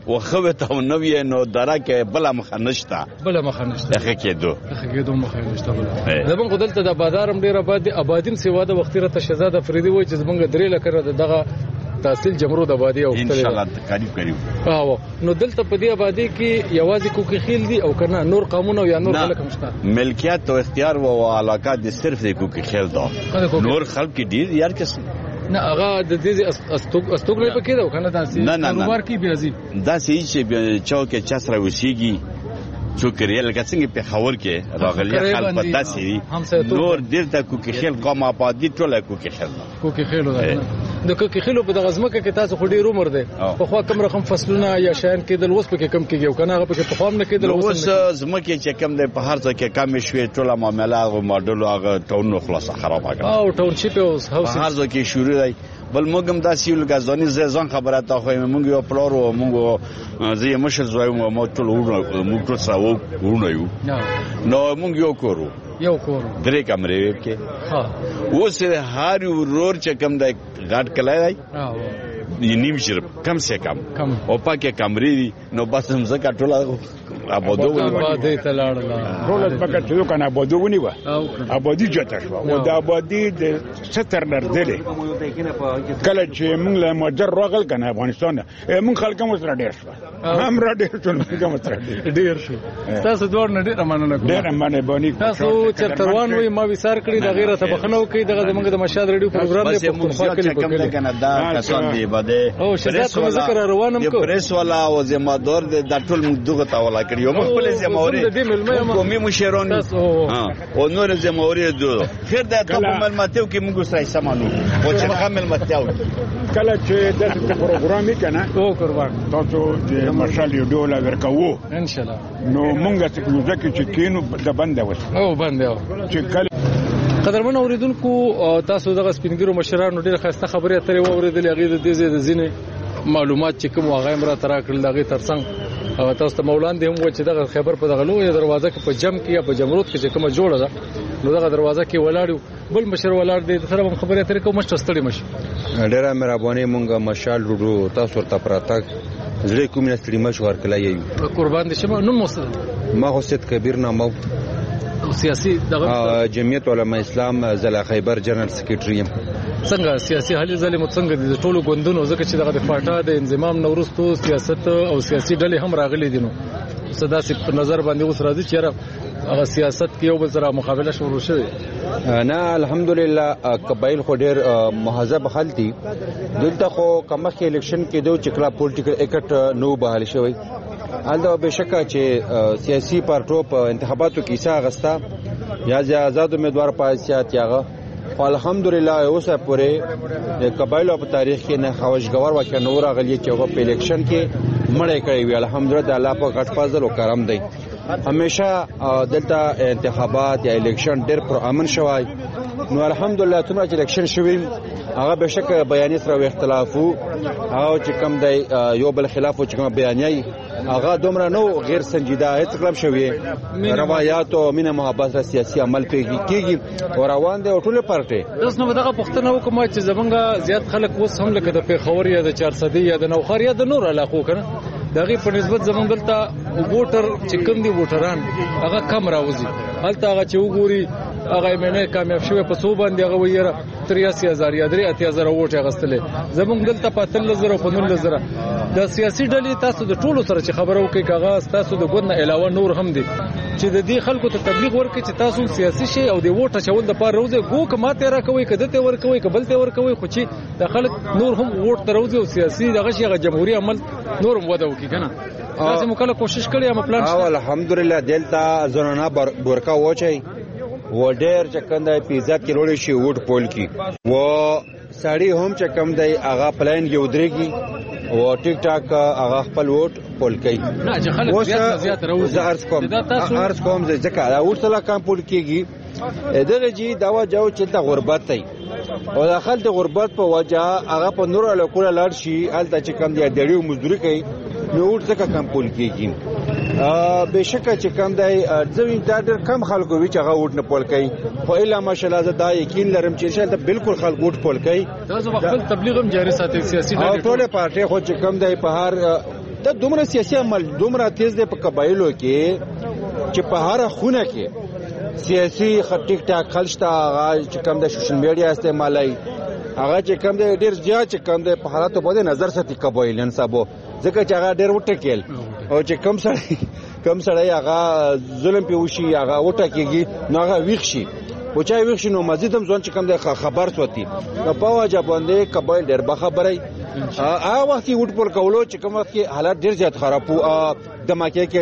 وخو ته نو یې نو درا کې بل مخنشتا اخه کېدو مخنشتا زمونږ دلته د بازارم ډیر آبادیم سیوا د وختي رته شهزاد افریدي وای چې زمونږ 3 لکه دغه تحصیل جمرود آبادی او ان شاء الله قریب نو دلته په دې آبادی کې یوازې کوکي خیل دي او کنه نور قانون او یا نور خلک مشته ملکیت او اختیار او علاقه د صرف د کوکي خیل دا نور خلک ډیر یار کس نه هغه د دې استوګلې پکې دا کنه داسې کاروبار کې بیازي داسې چې چوک چسره وشيږي چوکریل څنګه په خاور کې راغلي خلک پتا سي نور دلته کوکي خیل قوم آبادی ټوله کوکي خیل د کوکي خیلو په دغه ځمکه کې تاسو خو ډیر عمر دی په خوا کم رقم فصلونه یا شاین کېدل اوس پکې کم کېږي او کنه هغه پکې په خوا نه کېدل اوس ځمکه چې کم دی په هر ځای کې کم شوي ټوله معاملې او ماډل هغه ټاون خلاص خراب کړه او ټاون شپ اوس هاوس هر ځای کې شروع دی بل موږ دا سیول غزانی ځان خبره تا خو موږ یو پلار او موږ زه مشر زوی مو ټول ساو ورونه یو نو موږ یو کور درې کمرې کې اوس هر ورور چې کم دی غاټ کلای دی نیم شرب کم سے کم او پاکه کمرې نو بس هم زکه ټول آبادو آبادی تلاړه ټول پکې ټول کنه آبادو ونی و آبادی جته شو او د آبادی د 70 نردلې کله چې موږ له مجر راغل کنه افغانستان موږ خلک مو سره ډیر شو هم را ډیر شو موږ سره ډیر شو تاسو دوه نه ډیر مننه کوم ډیر مننه باندې تاسو چرتروان وي ما وسار کړی د غیرت بخنو کوي دغه زمونږ د مشاد ریډیو پروګرام دی په خپل کلی کوم کنه دا کسان دی بده او شدت کوم ذکر روانم کو پریس والا او زمادار د ټول دغه تاولا کړی یو خپل زموري قومي مشرون او نور زموري دو خیر دا ټول معلوماتو کې موږ سره سمانو او چې خامل متیاو کله چې د پروګرام کنه او قربان تاسو د مارشال ډولا ورکاو ان شاء الله نو موږ چې کینو د بنده وس او بنده چې کله قدرمن اوریدونکو تاسو دغه سپینګیرو مشرانو ډیره خسته خبرې اترې اوریدلې هغه د دې ځینې معلومات چې کوم واغې مرا ترا کړل دغه ترڅنګ او تاسو ته مولانا دې هم چې دغه خبر په دغه لوی دروازه کې په جم کې یا په جمرود کې چې کومه جوړه ده نو دغه دروازه کې ولاړ بل مشر ولاړ دې سره خبرې اترې کوم مشتستړي مش ډیره مهرباني مونږه مشال روډو تاسو ورته پراته زړه کوم نستړي مش ورکلای یو قربان دي شمه نو مصد ما حسید کبیر نامو سیاسي دغه جمعیت علماء اسلام ضلع خیبر جنرال سیکریټری څنګه سیاسي حل ظالم څنګه د ټولو غوندونو ځکه چې دغه د فاټا د انضمام نورستو سیاست او سیاسي ډلې هم راغلي دي نو صدا سي په نظر باندې اوس راځي چې هغه سیاست کې یو بل سره مقابله شروع شوه نه الحمدلله قبایل خو ډیر مهذب خلتي دلته خو کمخ الیکشن کې دوه چکلا پولیټیکل اکټ نو بحال شوی البته بشکه چې سیاسي پارټو په انتخاباتو کې حصہ غستا یا آزاد امیدوار پایسیات یاغه الحمدلله اوسه پورې د قبایل په تاریخ کې نه خوشګور واقع نور غلی چې په الیکشن کې مړې کړې وی الحمدلله د الله په غټ فضل او کرم دی همیشه دلته انتخابات یا الیکشن ډېر پر امن شوی نو الحمدلله څومره چې الیکشن شوی هغه بشکه بیانې سره اختلافو او چې کم دی یو بل خلاف او چې کوم بیانې هغه دومره نو غیر سنجیده هیڅ کلم شوی روایت او مینه محبت را سیاسي عمل کېږي او روان دي ټول پارټي داس نو دغه پښتنه وکم چې زمونږ زیات خلک اوس هم لکه د پیښور یا د 400 یا د نوخار یا د نور علاقو کنه دغه په نسبت زمونږ دلته ووټر چې کم دي ووټران هغه کم راوځي هلته هغه چې وګوري هغه مینه کامیاب شوی په سو باندې هغه ویره 83000 یا 3000 ووټ غستلې زمونږ دلته په 3000 او 15000 د سیاسي ډلې تاسو د ټولو سره چې خبرو کوي کاغذ تاسو د ګوند نه علاوه نور هم دي چې د دې خلکو ته تبلیغ ورکړي چې تاسو سیاسي شي او د ووټ چول د پاره روزه گو کماته را کوي کده ته ور کوي کبل ته ور کوي خو چې د خلک نور هم ووټ ته روزه او سیاسي دغه شي جمهوریت عمل نور هم وده وکي کنه تاسو مکله کوشش کړی ام پلان او الحمدلله دلته زنانه برکا وچی و ډیر چکنده پیزا کې وروړي شي ووټ پول کی و ساړي هم چکم دی هغه پلان یو درېږي او ټیک ټاک هغه خپل ووټ پول کوي نه چې خلک زیات راوځي ارز کوم ځکه ووټ سره کم پول کیږي دغه جی داوا جو چې د غربت دی او داخل د غربت په وجه هغه په نور علاقو لاړ شي الته چې کم دی ډېری مزدوري کوي نو ووټ څخه کم پول کیږي بشکه چې کم دی ځوین دا ډېر کم خلکو وی چې هغه ووټ نه پول کوي خو الا ماشاءالله زه دا یقین لرم چې شاید بالکل خلک ووټ پول کوي تاسو خپل تبلیغ هم جاری ساتي سیاسي ټول پارټي خو چې کم دی په هر دا دومره سیاسي عمل دومره تیز دی په قبایلو کې چې په هر خونه کې سیاسي ټیک ټاک خلشته هغه چې کوم د سوشل میډیا استعمالي هغه چې کوم د ډیر زیات چې کوم د په حالاتو باندې نظر ساتي قبایلین صاحب ځکه چې هغه ډیر وټکل او چې کم سړی هغه ظلم په وشي هغه وټکیږي نو هغه ویښ شي او چا ویښ شي نو مزید هم ځون چې کوم د خبر سوتي نو په وجه باندې قبایل ډیر بخبري هغه وخت وټ پر کولو چې کوم وخت کې حالات ډیر زیات خراب وو دماکه کې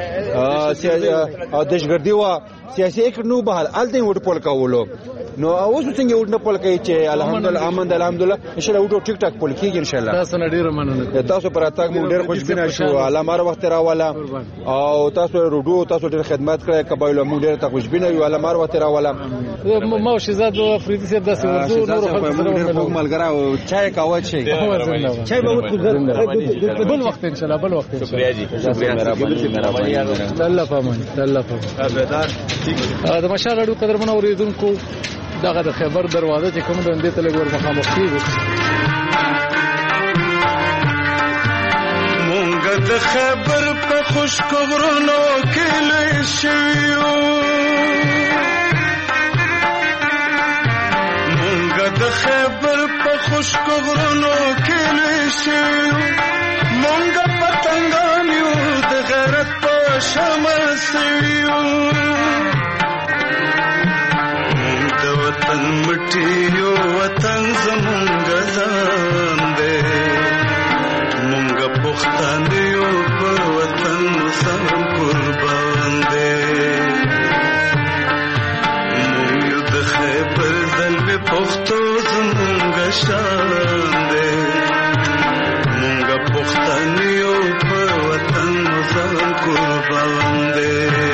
د دشګردي وا سیاسي یک نو بحال الته وټ پر کولو نو اوس څنګه وټ نه پول کوي چې الحمدلله امن الحمدلله ان شاء الله وټو ټیک ټاک پول کیږي ان شاء الله تاسو نه ډیر مننه تاسو پر اتاک مو ډیر خوشبینه شو علامه وخت راواله او تاسو روډو تاسو ډیر خدمت کړی قبایل مو ډیر ته خوشبینه یو علامه وخت راواله ما شهزاد افریدي صاحب داسې ورزو نور خلک ډیر خوږ ملګری او چای کاوه شي چای به بل وخت ان شاء الله بل وخت شکریہ جی شکریہ الله پامان الله پامان د مشال اړو قدرمن اوریدونکو دغه د خبر دروازه چې کوم د دې ته لګور مخامخ کیږي مونږ د خبر په خوشک غرونو کې لوي شویو مونږ د خبر په خوشک غرونو کې لوي شویو مونږ پتنګان یو د غیرت په شمع سویو وطن مټیو وطن زمونږ ځان دی مونږ پښتانه یو په وطن سم قربان دی مونږ د خیبر زلمې پښتو زمونږ شان دی مونږ پښتانه یو په وطن سم قربان دی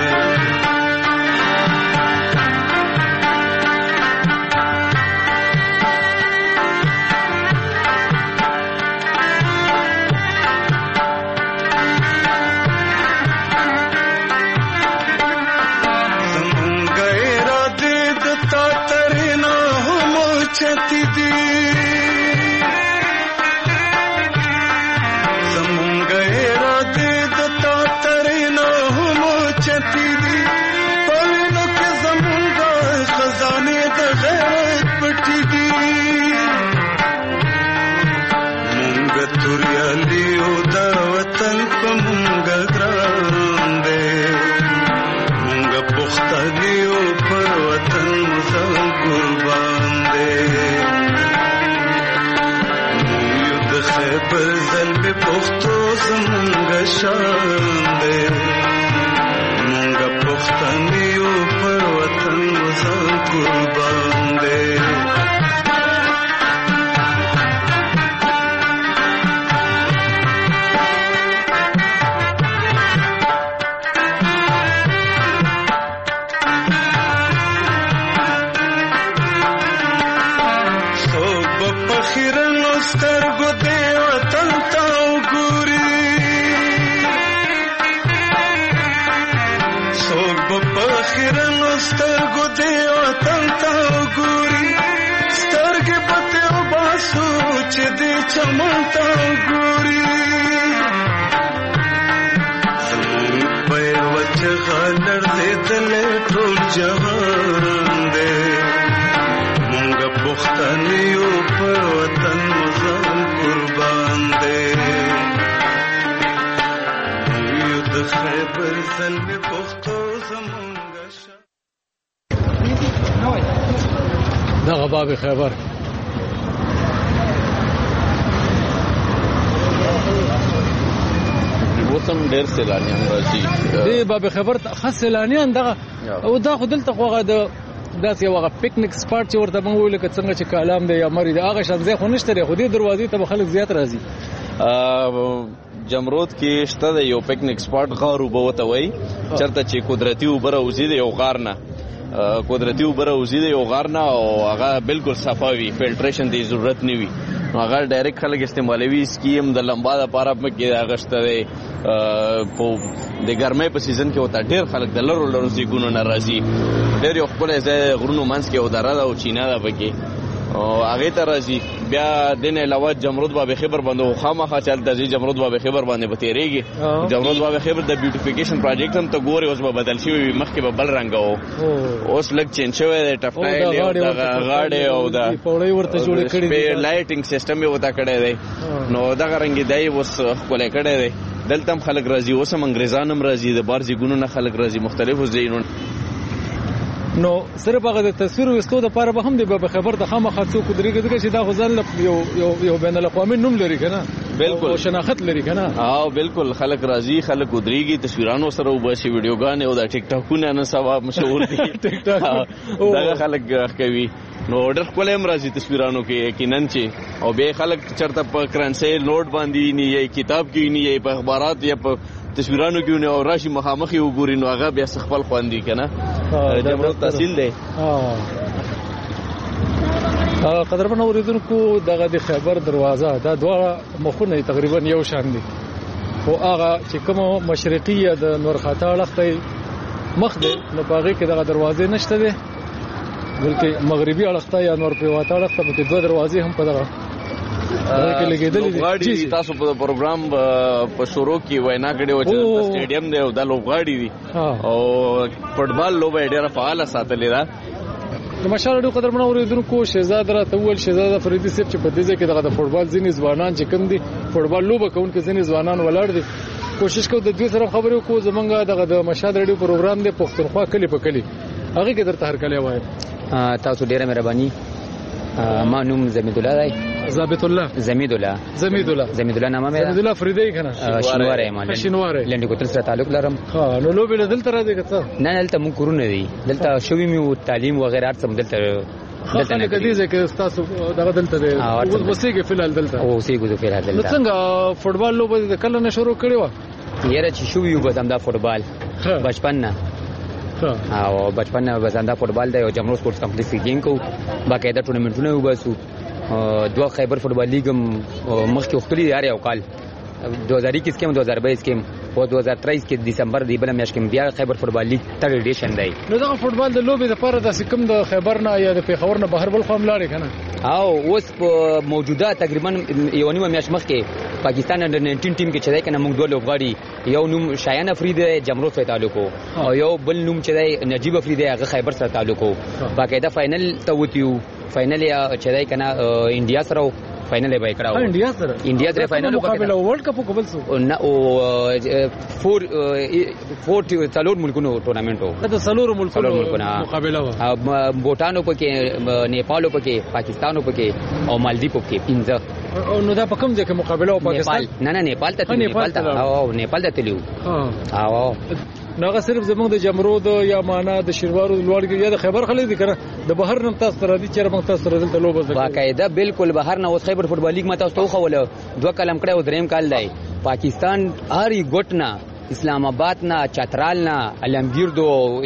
دغه باب خیبر وسم ډیر سیلانیان راځي دی باب خیبر خاص سیلانیان دغه او دا خو دلته خوغه د داسې یو پکنیک سپاټ چې ورته موږ ویل څنګه چې کلام دی یا مری دی هغه شانځه خو نشته خو دې دروازې ته خلک زیات راځي جمرود کې شته یو پکنیک سپاټ غارو بوته وای چرته چې قدرتي وبره وزید یو غار نه قدرتي وبره وزید یو غار نه او هغه بالکل صفاوي فلټریشن دی ضرورت نه وي هغه ډایرکټ خلک استعمالوي سکیم د لمبا لپاره کې اغشته دی په د ګرمۍ په سیزن کې وته ډیر خلک د لرو لرو ځایونو نه راځي ډیر یو خپل ځای غرونو منځ کې او دره او چینا ده پکې او هغه ته راځي بیا دین علاوه جمرود باب خبر باندې خامخا چلته ځي جمرود باب خبر باندې بتیریږي جمرود باب خبر د بیوټیفیکیشن پروجیکټ هم ته ګوري اوس به بدل شي مخکې به بل رنګ او اوس لګ چینج شوی دی ټفټایل او د غاړې او د پوړې ورته جوړې کړې دي لایټینګ سیستم یې وتا کړی دی نو دا رنګ دی اوس خپل کړی دی دلته خلک راځي اوس هم انګریزان هم راځي د بار ځایونو نه خلک راځي مختلفو ځایونو نو صرف هغه د تصویر وستو د پاره به هم دی به خبر د خامخا څوک درېږي چې دا غزل یو بین الاقوامي نوم لري کنه بالکل او شناخت لري کنه بالکل خلک راځي خلک ودرېږي تصویرانو سره وبشي ویډیوګانې او د ټیک ټاکونه نه سبا مشهور دي ټیک ټاک دا خلک کوي نو ډېر خپل هم راځي تصویرانو کې یقیناً چې او به خلک چرته په کرنسي نوٹ باندې نه یي کتاب کې نه یي په اخبارات یا په تصویرانو کې نه او راشي مخامخ یو ګوري نو هغه بیا خپل خواندي کنه جمرود تحصیل دی قدرمن اوریدونکو دغه د خیبر دروازه دا دوه مخونه تقریبا یو شان دي خو هغه چې کوم مشرقي د نورخاته اړخته مخ دی نو باغې کې دغه دروازې نشته دي بلکې مغربي اړخته یا نور پریواته اړخته په دوه دروازې هم په دغه کې لګېدلې دي تاسو په پروګرام په شروع کې وینا کړې و چې سټیډیم دی او د لوبغاړي دي او فوټبال لوبه ډېره فعاله ساتلې ده د مشال ډو قدرمن اوریدونکو شهزاد را تول شهزاد فریدي صاحب چې په دې ځای کې دغه فوټبال ځینې ځوانان چې کوم دي فوټبال لوبه کوونکي ځینې ځوانان ولاړ دي کوشش کوو د دوی سره خبرې وکړو زمونږ دغه د مشال ریډیو پروګرام دی پښتونخوا کلی په کلی هغه کې درته هر کله وایم تاسو ډیره مهرباني ما نوم زمید الله دی ضابط الله زمید الله نامه مې زمید الله فریدی کنه شینواره ما شینواره لنډی کوتل سره تعلق لرم ها نو لوبې دلته راځي که څه نه دلته مونږ کورونه دي دلته شوی مې تعلیم وغیرہ ارڅ دلته نه کدي ځکه تاسو دغه دلته دی اوسېږي فلحال دلته اوسېږي فلحال دلته څنګه فوټبال لوبه کله نه شروع کړې و یاره چې شوی یو بس همدا فوټبال بچپن نه او بچپن نه بس همدا فوټبال دی او جمرو سپورټس کمپلیکس کې گیم کو باقاعده ټورنمنټونه وباسو دوه خیبر فوټبال لیګ مخکې وختلی دی یو کال 2021 کې 2022 کې او 2023 کې دسمبر دی بل میاشت کې بیا خیبر فوټبال لیګ تر ایډیشن دی نو دا فوټبال د لوبې لپاره د سکم د خیبر نه یا د پیښور نه بهر بل خام لاړې کنه او اوس موجوده تقریبا یو نیمه میاشت مخکې پاکستان انډر 19 ټیم کې چې دی کنه موږ دوه لوبغاړي یو نوم شایان افریدی جمرو سره تعلق او یو بل نوم چې دی نجیب افریدی هغه خیبر سره تعلق باقاعده فائنل ته وتیو فائنل یا چې دی کنه انډیا سره فائنل به کړه انډیا سره فائنل مقابله ورلد کپ قبل سو نه او 4 څلور ملکونو ټورنمنت وو دا څلور ملکونو مقابله و بوټانو پکې نیپالو پکې پاکستانو پکې او مالدیپ پکې پنځه نو دا په کوم ځای کې مقابله او پاکستان نه نیپال ته نیپال ته تلو او نو هغه صرف زموږ د جمرود یا معنا د شیروارو لوړګي یا د خیبر خلک دي کنه د بهر نم تاسو تر دي چې موږ تاسو دلته لوبه باقاعده بالکل بهر نه اوس خیبر فوټبال لیګ ماته تاسو خوله دوه کلم کړه او دریم کال دی پاکستان هرې ګټنا اسلام آباد نه چترال نه علمگیر دو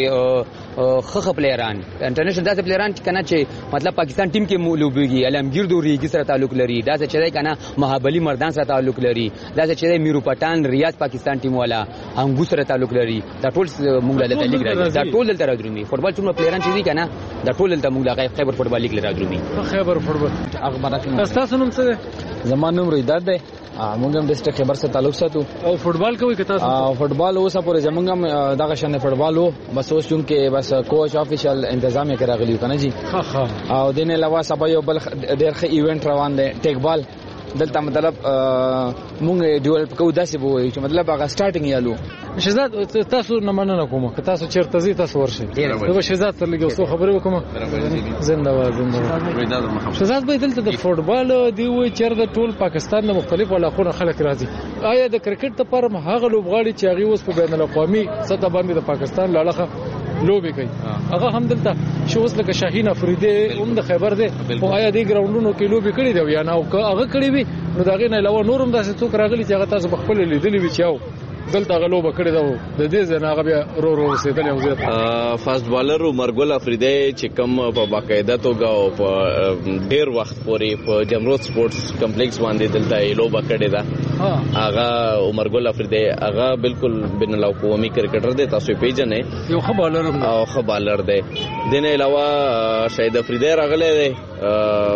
خخ پلیران انټرنیشنل داسې پلیران چې کنه چې مطلب پاکستان ټیم کې لوبيږي علمگیر دو ریګي سره تعلق لري داسې چې کنه مهابلی مردان سره تعلق لري داسې چې میرو پټان ریاض پاکستان ټیم والا انګو سره تعلق لري دا ټول موږ له لیګ راځي دا ټول دلته راځي فوټبال څومره پلیران چې دي کنه دا ټول دلته موږ له خیبر فوټبال لیګ راځي خیبر فوټبال هغه تاسو نوم څه زمان نوم رویداد دی موږ هم ډیسټریکټ خیبر سره تعلق ساتو او فوټبال کوي که تاسو فوټبال اوسه پورې زمونږ هم دغه شنه فوټبال وو بس اوس چون کې بس کوچ افیشل تنظیم یې کراغلی کنه جی او دین علاوه سبا یو بل ډېر ښه ایونت روان دی ټیک بال دلته مطلب مونږ ډیولپ کوو داسې وو چې مطلب هغه سٹارټینګ یالو شهزاد تاسو نه مننه کوم که تاسو چیرته زی تاسو ورشئ نو شهزاد سره لګو څو خبرې وکم زنده باد شهزاد به دلته د فوټبال دی و چیرته ټول پاکستان د مختلف علاقو خلک راځي آیا د کرکټ لپاره هغه لوبغاړي چې هغه اوس په بین الاقوامي سطح باندې د پاکستان لاړه لوبي کوي هغه هم دلته شوس لکه شاهین افریدی هم د خیبر دی او آیا د ګراوندونو کې لوبي کړي دی یا نه او هغه کړي وي نو دا غي نه علاوه نورم داسې څوک راغلي چې هغه تاسو خپل لیدلی وي چې دلته غلوبه کړی دا د دې ځنه هغه بیا رو رسیدل یو ځای فاست بالر عمرګل افریدی چې کوم په باقاعده توګه او په ډیر وخت پورې په جمرود سپورټس کمپلیکس باندې دلته لوبه کړې ده هغه عمرګل افریدی هغه بالکل بین الاقوامي کرکټر دی تاسو پیژنئ یو ښه بالر او ښه بالر دی دنه علاوه شاهد افریدی راغلی دی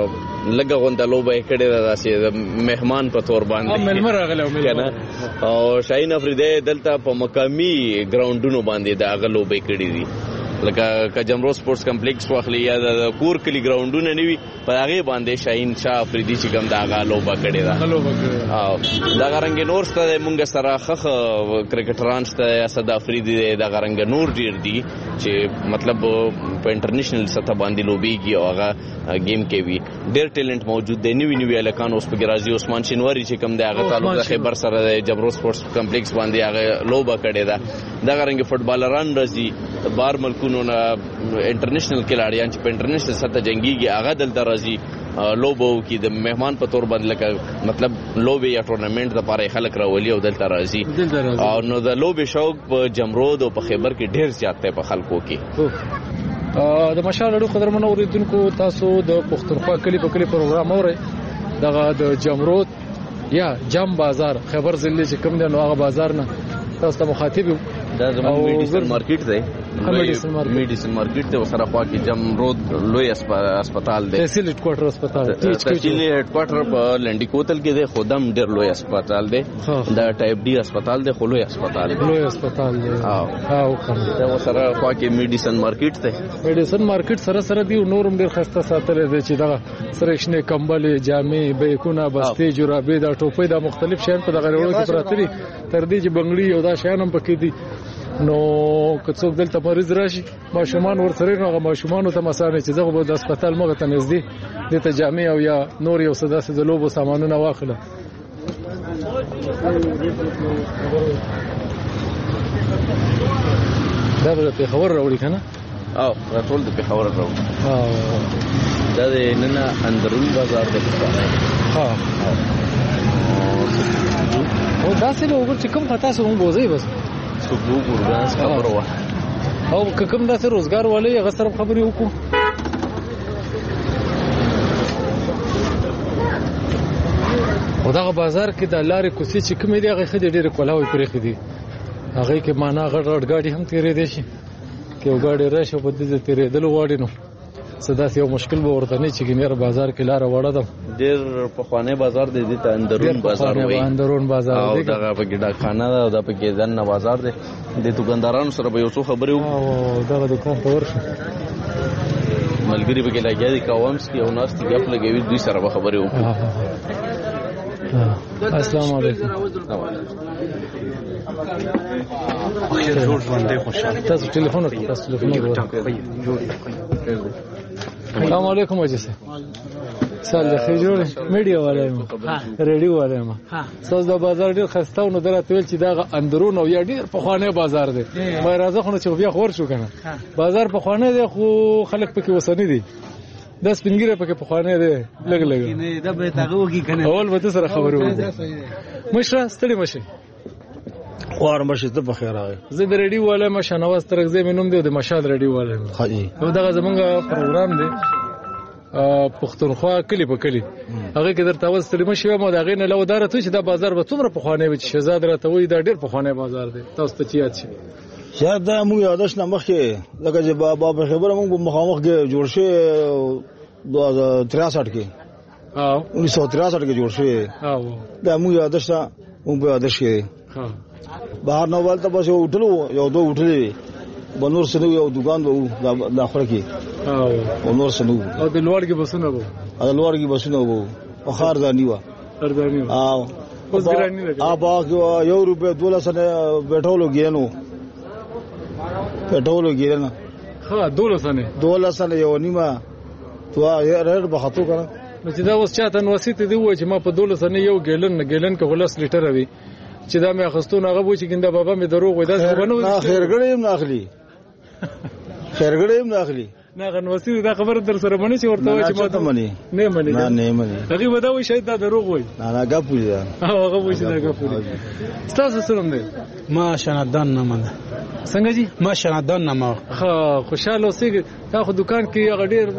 لګه غونډه لوبه کړې ده داسې مهمان په تور باندې ملمر راغله کنه او شاهین افریدی دلته په مقامی ګراوندونو باندې دا غلوبه کړې دي لکه جمرو سپورتس کمپلیکس واخلي یا د کور کلی ګراوندونه نیوي په هغه باندې شاهین شاه افریدی چې کوم دا غلوبه کړې ده او دا غرنګ نور ستاسو مونږ سره خخ کرکټران ستاسو اسد افریدی دا غرنګ نور ډیر دي چې مطلب په انټرنیشنل سطح باندې لوبيږي او هغه گیم کې وي ډیر ټیلنٹ موجود دی نیوی الکان اوس په ګرازي عثمان شینواری چې کوم دی هغه تعلق د خیبر سره د جبرو سپورتس کمپلیکس باندې هغه لوبه کړې ده دا غرنګ فوټبالران راځي بار ملکونو نه انټرنیشنل کلاړیان چې په انټرنیشنل سطح جنگيږي هغه دلته راځي لوبو کې د مهمان په تور باندې لکه مطلب لوبه یا ټورنمنت د پاره خلک راولي او دلته راځي او نو د لوبه شوق په جمرود او په خیبر کې ډیر زیات دی په خلکو کې د مشال اړو قدرمنو اوریدونکو تاسو د پښتونخوا کلی په کلی پروګرام اورئ دغه د جمرود یا جام بازار خیبر ضلع چې کوم دی نو هغه بازار نه تاسو ته مخاطب یو دا زموږ میډیسن مارکیټ دی میډیسن مارکیټ ته سره خوا کې جمرود لوی هسپتال دی تحصیل هډ کوارټر هسپتال تحصیل هډ کوارټر په لنډی کوتل کې دی خودم ډیر لوی هسپتال دی دا ټایپ ډی هسپتال دی خو لوی هسپتال دی او دا سره خوا کې میډیسن مارکیټ دی میډیسن مارکیټ سره دی نورم ډیر خسته ساتل دی چې دا سره شنه کمبل جامې بیکونه بستې جورابې دا ټوپې دا مختلف شیان په دغه وړو کې پراته دي تر دې چې بنگړي او دا شیان هم پکې دي نو که څوک دلته مریض راشي ماشومان ورسره نو هغه ماشومان ته مسانه چې زغه به د هسپتال مغه ته نږدې د تجامع او یا نور یو څه داسې د لوبو سامانونه واخله دا به په خبر راوړي کنه او راټول د په خبر راوړي دا د نن اندرون بازار د پخوانه او داسې له وګور چې کوم خطا سره مونږ بوزي بس صبح ورځ خبره وه او کوم داسې روزګار ولې هغه سره خبرې وکړو او دغه بازار کې د لارې کوڅې چې کومې دي هغه خدي ډېر کولاوي پرې دي هغه کې معنا غړ غاډي هم تیرې دي شي کې وګاډي راشه په دې تیرې دل واړي نو صدا یو مشکل به ورته نه چې ګنیر بازار کې لار وړه ده ډېر په خوانه بازار دی ته اندرون بازار وایي اندرون بازار دی دا په ګډا خانه ده دا په کې ځن بازار دی د دکاندارانو سره به یو څه خبرې وکړو او دا دکان ته ورشه ملګری به کې لګیا دي کومس کې او ناس ته غپ لګوي دوی سره به خبرې وکړو السلام علیکم خیر جوړ باندې خوشاله تاسو ټلیفون السلام علیکم اجي سه سال خیر جوړ میډیا والے ما ریډیو والے ما تاسو د بازار ډیر خسته نو درته ویل چې دا اندرون او یا ډیر په خوانه بازار دی ما راځه خو چې بیا خور شو کنه بازار په خوانه دی خو خلک پکې وسنی دي د سپینګیره پکې په خوانه دی لګ لګ نه دا به تاغه وږي کنه اول به سره خبرو مشره ستړي مشه خوار مشه ته په خیر راغی زه د ریډیو والا مشه نواز ترغزه مې نوم دی د مشال ریډیو والا خاجي نو دا زمونږ پروګرام دی پښتونخوا کلی په کلی هغه کې درته وستل مشه ما دا غینه لو دارته چې دا بازار به څومره په خوانه وي چې شهزاد راته وي دا ډیر په خوانه بازار دی تاسو ته چیات شي شاید دا موږ یادش نه مخکې لکه چې بابا خبره موږ مخامخ کې جوړ شي 2063 کې 1963 کې جوړ شي دا موږ یادش نه موږ په یادش کې بهر نو ولته بس وټلو یو دوه وټلې بنور سنو یو دکان وو د اخر کې او نور سنو او د لوړ کې بسونه وو د لوړ کې بسونه وو او خاردانی وو خاردانی او اوس ګرانی لګا ابا یو روپے 12 سنه بیٹھولو ګینو پټولو ګیرنه ها 12 سنه یو نیمه تو رر بخاتو کړه چې دا اوس چاته نوسیته دی و چې ما په 12 سنه یو ګیلن کې غلاس لیټر وی چې دا مې اخستون هغه و چې ګنده بابا مې دروغ وای دا څه بنو نه خیرګړې نه اخلي خیرګړې نه اخلي نه غنوسی دا خبر در سره باندې چې ورته وای چې ما ته مني نه مني نه مني هغه ودا وای شاید دا دروغ وای نه غپو دي هغه وای چې دا غپو دي تاسو سره نه ما شنادان نه منه څنګه جی ما شنادان نه ما خوشاله اوسې تا خو دکان کې هغه ډیر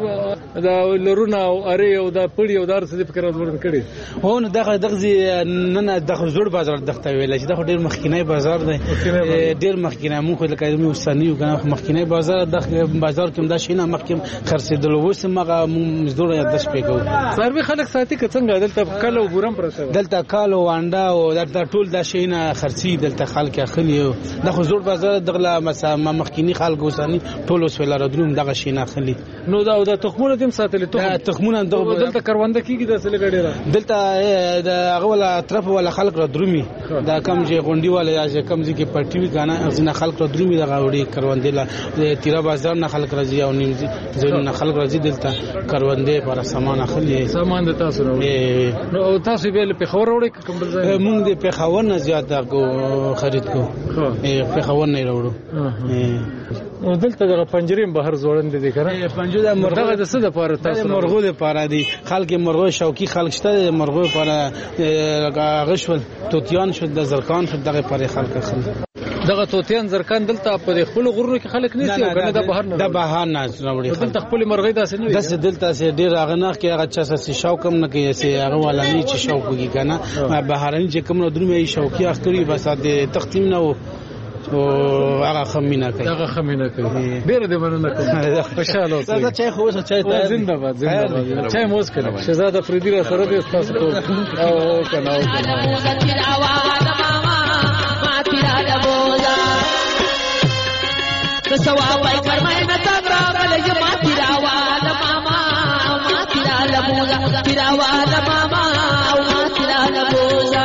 دا لرونه او اره او دا پړی او دار څه فکر ورن کړي هو نو دغه نه دغه زوړ بازار دغه ویل چې دغه ډیر مخکینی بازار دی ډیر مخکینی مونږ د کایمي وسانی کنه مخکینی بازار دغه بازار کې دا شینه مخکیم خرڅېدل وس مغه مزدور یا 10 پیګو سروي خلک ساتي که څنګه دلته کلو ګورم پرته دلته کالو وانډا او دلته ټول دا شینه خرڅي دلته خلک اخلي دغه زوړ بازار دغه مخکینی خلک وسانی ټول وسویل راډروم دغه شینه اخلي نو دا تخمونه دیم ساتل تخمونه دلته کروانده کیږي د سره غړي دلته د هغه ولا طرف ولا خلق را درومي دا کم چې غونډي ولا یا کم چې پټي وی کنه ځنه خلق را درومي دا غوړي کروندې لا تیرا بازار نه خلق راځي او نیم ځنه خلق راځي دلته کروندې پر سامان اخلي سامان د تاسو نو تاسو به په خبر وړي کوم بل ځای مونږ د په خبر نه زیاته کو خرید کو په خبر نه وروړو نو دلته د پنجریم بهر زوړند دي کنه پنجره د مرغه د څه د پاره تاسو مرغو د پاره دي خلک مرغو شوقي خلک شته مرغو لپاره غشول توتیان شو د زرکان شو دغه پاره خلک خل دغه توتیان زرکان دلته په خپل غرونو کې خلک نيسي او کنه د بهر نه د بهر نه راوړي دلته خپل مرغې داسې نه داسې دلته سي ډیر اغناخ کې هغه چا سي شوق کم نه کوي سي هغه ولا نه چې شوق وږي کنه بهرن چې کوم درمه شوقي اخري بس د تختیم نه او هغه خمینه کوي هغه خمینه کوي ډیر دې مننه کوم خوشاله اوسئ دا چای خو چای ته زنده باد چای موس کړه شهزاده افریدی را سره دې تاسو او کنه سوای فرمای متا برابل ج ما تیراوال ماما ما تیرا لبوزا تیراوال ماما ما تیرا لبوزا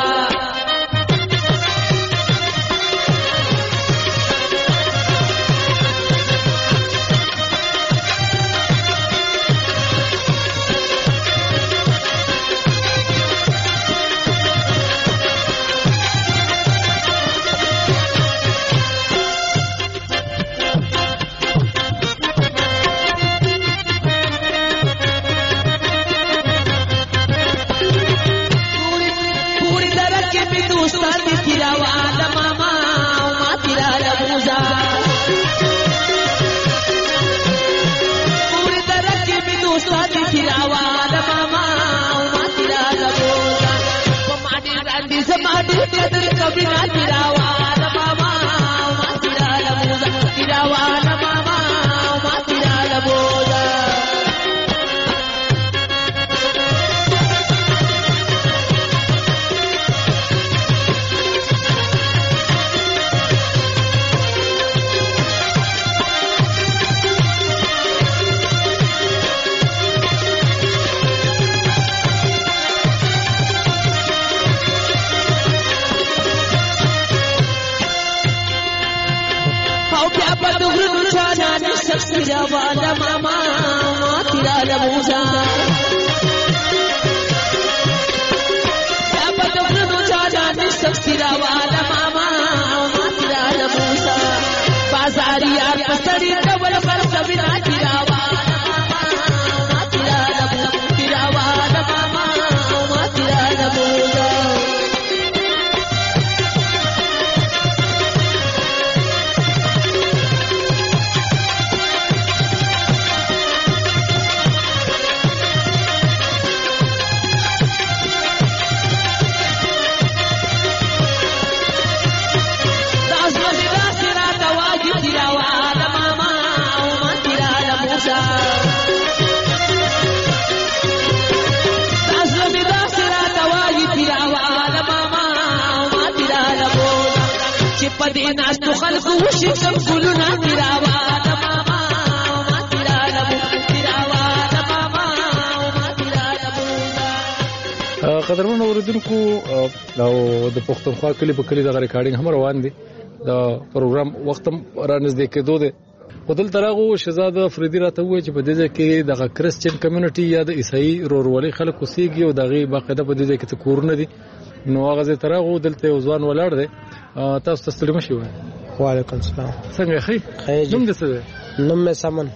قدرمن اوریدونکو او د پښتونخوا کلی په کلی د ریکارډینګ هم روان دي دا پروګرام وخت را نږدې کېدو دی ودل ترغه شهزاده افریدی راته وایي چې په دې ځای کې د کرسچن کمیونټي یا د عیسائی رورولي خلک اوسېږي او دغه باقاعده په دې ځای کې کورونه دي نو هغه ځای ترغه دلته ځوان ولاړ دی تاسو تسلیم شئ. وعلیکم السلام. څنګه خیر نوم دې څه دی؟ نوم مې سمن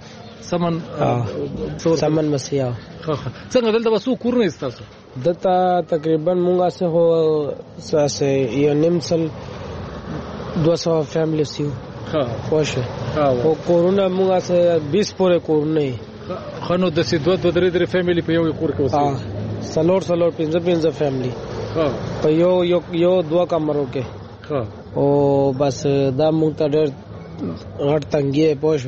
سمن مسیح. څنګه دلته وسو کورونه استاسو؟ دلته تقریبا مونږه سه هو ساسه یو نیمسل 200 فیملی سیو خوش او کورونا مونږه سه 20 پورې کورونه خنو د سي دوه درې فیملی په یو کور کې اوسه سلور 15 فیملی په یو دوه کمرو کې او بس دا مونږ ته ډېر غټ تنګي پوښه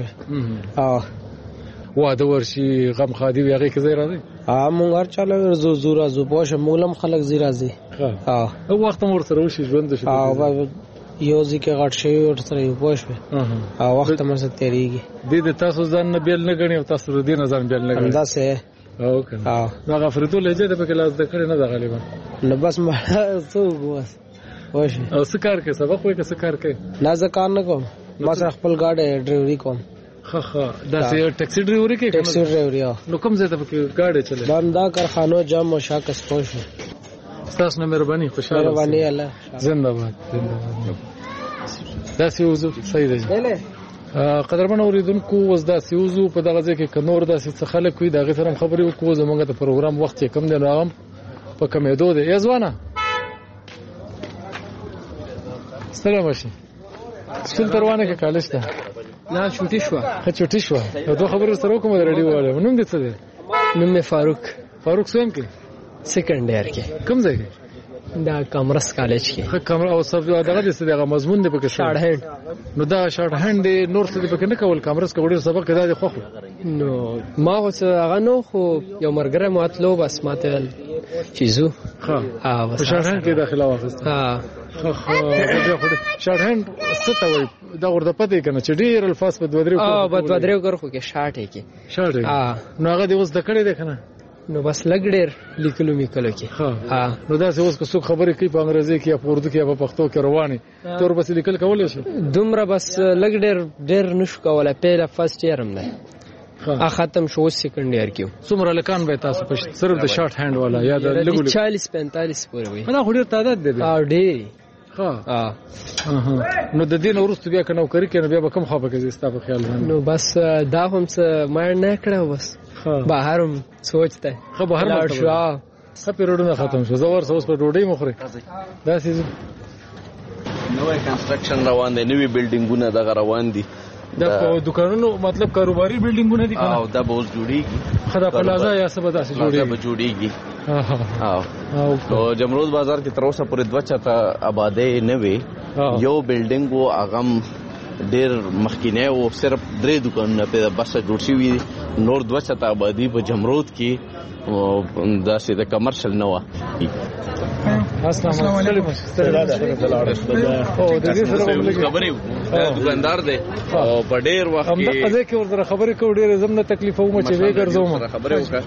واده ورشي غم خادي وي هغه کې ځای راځي مونږ هر چاله زورا زو پوښه مونږ خلک زی راځي او وخت مور سره وشي ژوند شي یو ځکه غټ شي ور سره پوښه وخت مې سره تیریږي د تاسو ځان نه بیل نه غني او تاسو ردی نه ځان بیل نه غني دا سه او کنه دا غفرتو لهجه د پکې لاس د کړي نه د غالبا نو بس ما څو بس واشه او سکار کې سبق وای که سکار کې نه ځکان نه کوم ما سره خپل گاډي ډرایوري کوم دا سه ټیکسي ډرایوري کې ټیکسي ډرایوري نو کوم ځای ته پکې گاډي چلے دا کارخانو جام او شاکس پوښه تاسو نه مهرباني خوشاله مهرباني الله زنده باد دا سی وزو صحیح دی قدرمن اوریدونکو وز دا سی وزو په دغه ځای کې کنور دا سی خلک وي دغه سره خبرې وکړو زمونږ د پروګرام وخت کم دی نو هم په کمیدو دی یزوانه سلام شي سپین پروانه کې کالج ته نه چوټي شو دوه خبرې سره کوم رډي واله نوم دې څه دی نوم مې فاروق سوم کې سیکنډ ایئر کې کوم ځای دا کامرس کالج کې کامرا او سب دغه دغه مضمون دی پکې شارټ هند نو دا شارټ هند نور څه دی پکې نه کول کامرس کې وړي سبق دا دی خو نو ما اوس هغه نو خو یو مرګره ماتلو بس ماته چیزو په شارټ هند کې داخله واخیسته شارټ هند څه ته وایي دا ورته پته کنه چې ډیر الفاظ په دوه درې ورخو کې شارټ نو هغه د اوس د کړي دی کنه نو بس لګ ډېر لیکلو میکلو کې نو دا څه اوس کو څوک خبرې کوي په انګریزي کې یا په اردو کې یا په پښتو کې رواني تور بس لیکل کولای شي دومره بس لګ ډېر نشو کولای پیله فرست ایئر هم نه ختم شو سیکنډ ایئر کې څومره لکان به تاسو په صرف د شارټ هاند والا یا د لګو 40-45 پورې وي دا ډېر تعداد دی ډېر نو د دین ورستو بیا کنه کری کنه بیا به کم خو به کې زستا په خیال نو بس دا هم څه ما نه کړو بس بهرم سوچته خو بهر شو پیریډونه ختم شو زور اوس په ډوډۍ مخره دا سیز نوې کنستراکشن روان دي نوې بلډینګونه دغه روان دي دا په دکانونو مطلب کاروباري بلډینګونه دي او دا به اوس جوړیږي خدا پلازا یا څه به داسې جوړیږي او جمرود بازار کې تر اوسه پورې 2 چته آبادې نه وي یو بلډینګ وو اغم ډېر مخکینه او صرف 3 دکانونه په بس جوړ شوی نور 2 چته آبادی په جمرود کې داسې د کمرشل نه و السلام علیکم او د دې سره خبرې دکاندار دی او په ډېر وخت کې هم دغه کې ورته خبرې کوي ډېر زمنه تکلیف ومه چې وی ګرځوم خبرې وکړه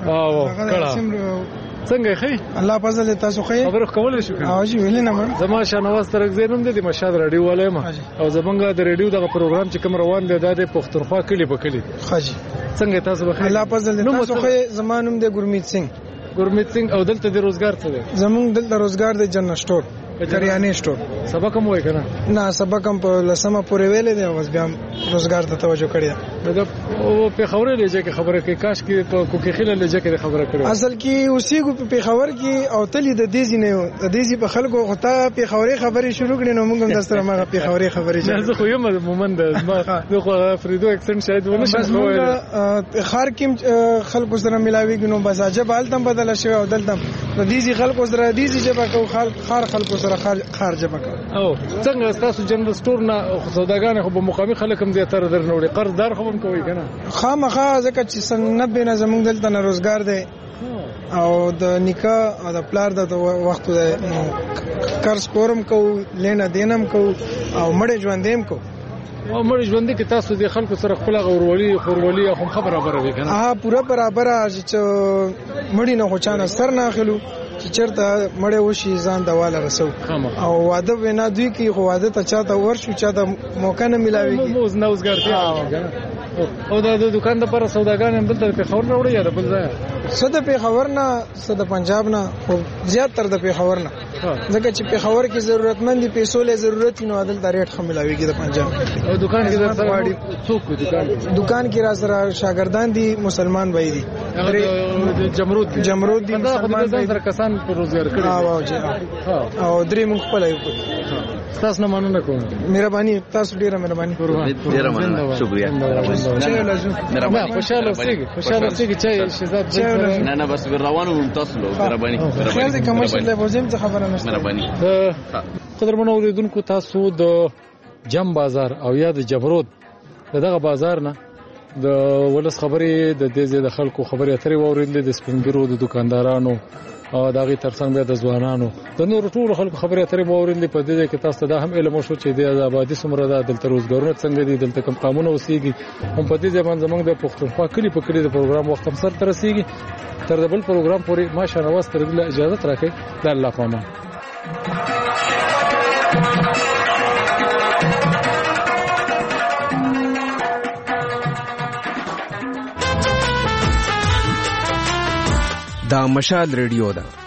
څنګه خې الله فضل تاسو خې خبر کولای شو او جی ویل نه ما زما شنواز ترک زینوم دي مشاد رادیو والایم او زمونږ د رادیو دغه پروګرام چې کوم روان دی د پښتونخوا کلی په کلی خاجي څنګه تاسو بخیر الله فضل تاسو خې زمانوم د ګورمیت سنگ او دلته د روزګار څه دی زمونږ دلته روزګار د جنرال سٹور کریانه سٹور سبق هم وای کنه نه سبق هم په لسمه پورې ویلې دی اوس بیا روزګار ته توجه کړی دا او په خبره لږه کې خبره کې کاش کې په کوکې خله لږه کې خبره کړو اصل کې اوسېګو په خبر کې او تلی د دیزی نه د دیزی په خلکو غوتا په خبرې شروع کړي نو موږ هم دستره ما په خبرې نه زه خو یم مومن د زه خو فریدو اکسنټ شاید ونه شم خار کې خلکو سره ملاويږي نو بس عجب حالتم بدل شوی او دلته د دیزی خلکو سره دیزی جبا کو خار خلکو سره خار جبا کو او څنګه تاسو جنرال سٹور نه سوداګان خو په مقامي خلک هم زیاتره درنوړي قرضدار خو هم کوي کنه خامخا ځکه چې 90 نه زمونږ دلته نه روزګار دی او د نکاح او د پلار د وخت د قرض کورم کو لینا دینم کو او مړ ژوندیم کو او مړ ژوند کې تاسو د خلکو سره خپل غورولي خو خبره برابر کنه پورا برابر چې مړی نه خوچانه سر نه اخلو چې چرته مړ وشي ځان دواله رسو او واده وینا دوی کې خو واده ته چاته ورشو چاته موقع نه ملاويږي موز نوزګار او د دکان د پر سوداګان هم دلته په خبر راوړي یا بل ځای صد پیښور نه صد پنجاب نه او زیات تر د پیښور نه ځکه چې پیښور کې ضرورتمند پیسو له ضرورت نو عدل د ریټ خملاويږي د پنجاب. او دکان کې در سره څوک دکان کې را سره شاګردان دي مسلمان وای دي جمرود دي مسلمان سره کسان پر روزګار کړي او درې موږ خپل یو تاسو نه مننه کوم. مهرباني تاسو ډیره مهرباني. ډیره مننه شکریا. خوشاله اوسئ چې شهزاد نه بس روانو تاسو له مهرباني خیر دې کمرشل له وزم څه خبره نشته. مهرباني. قدرمنو اوریدونکو تاسو د جم بازار او یا د جمرود دغه بازار نه د ولس خبرې د دې د خلکو خبرې اترې ووریدلې د سپینګرو د دکاندارانو او دغه ترڅنګ بیا د ځوانانو د نور ټولو خلکو خبرې اترې ووریدلې. په دې کې تاسو ته هم علم شو چې د آبادی څومره ده، دلته روزګارونه څنګه دي، دلته کوم قانون اوسېږي. هم په دې ځبان زمونږ د پښتونخوا کلی په کلی د پروګرام وخت هم سر ترسيږي. تر د بل پروګرام پورې ماشه نواز تر دې اجازه راکړئ. د الله پامان. دا مشال ریډیو ده.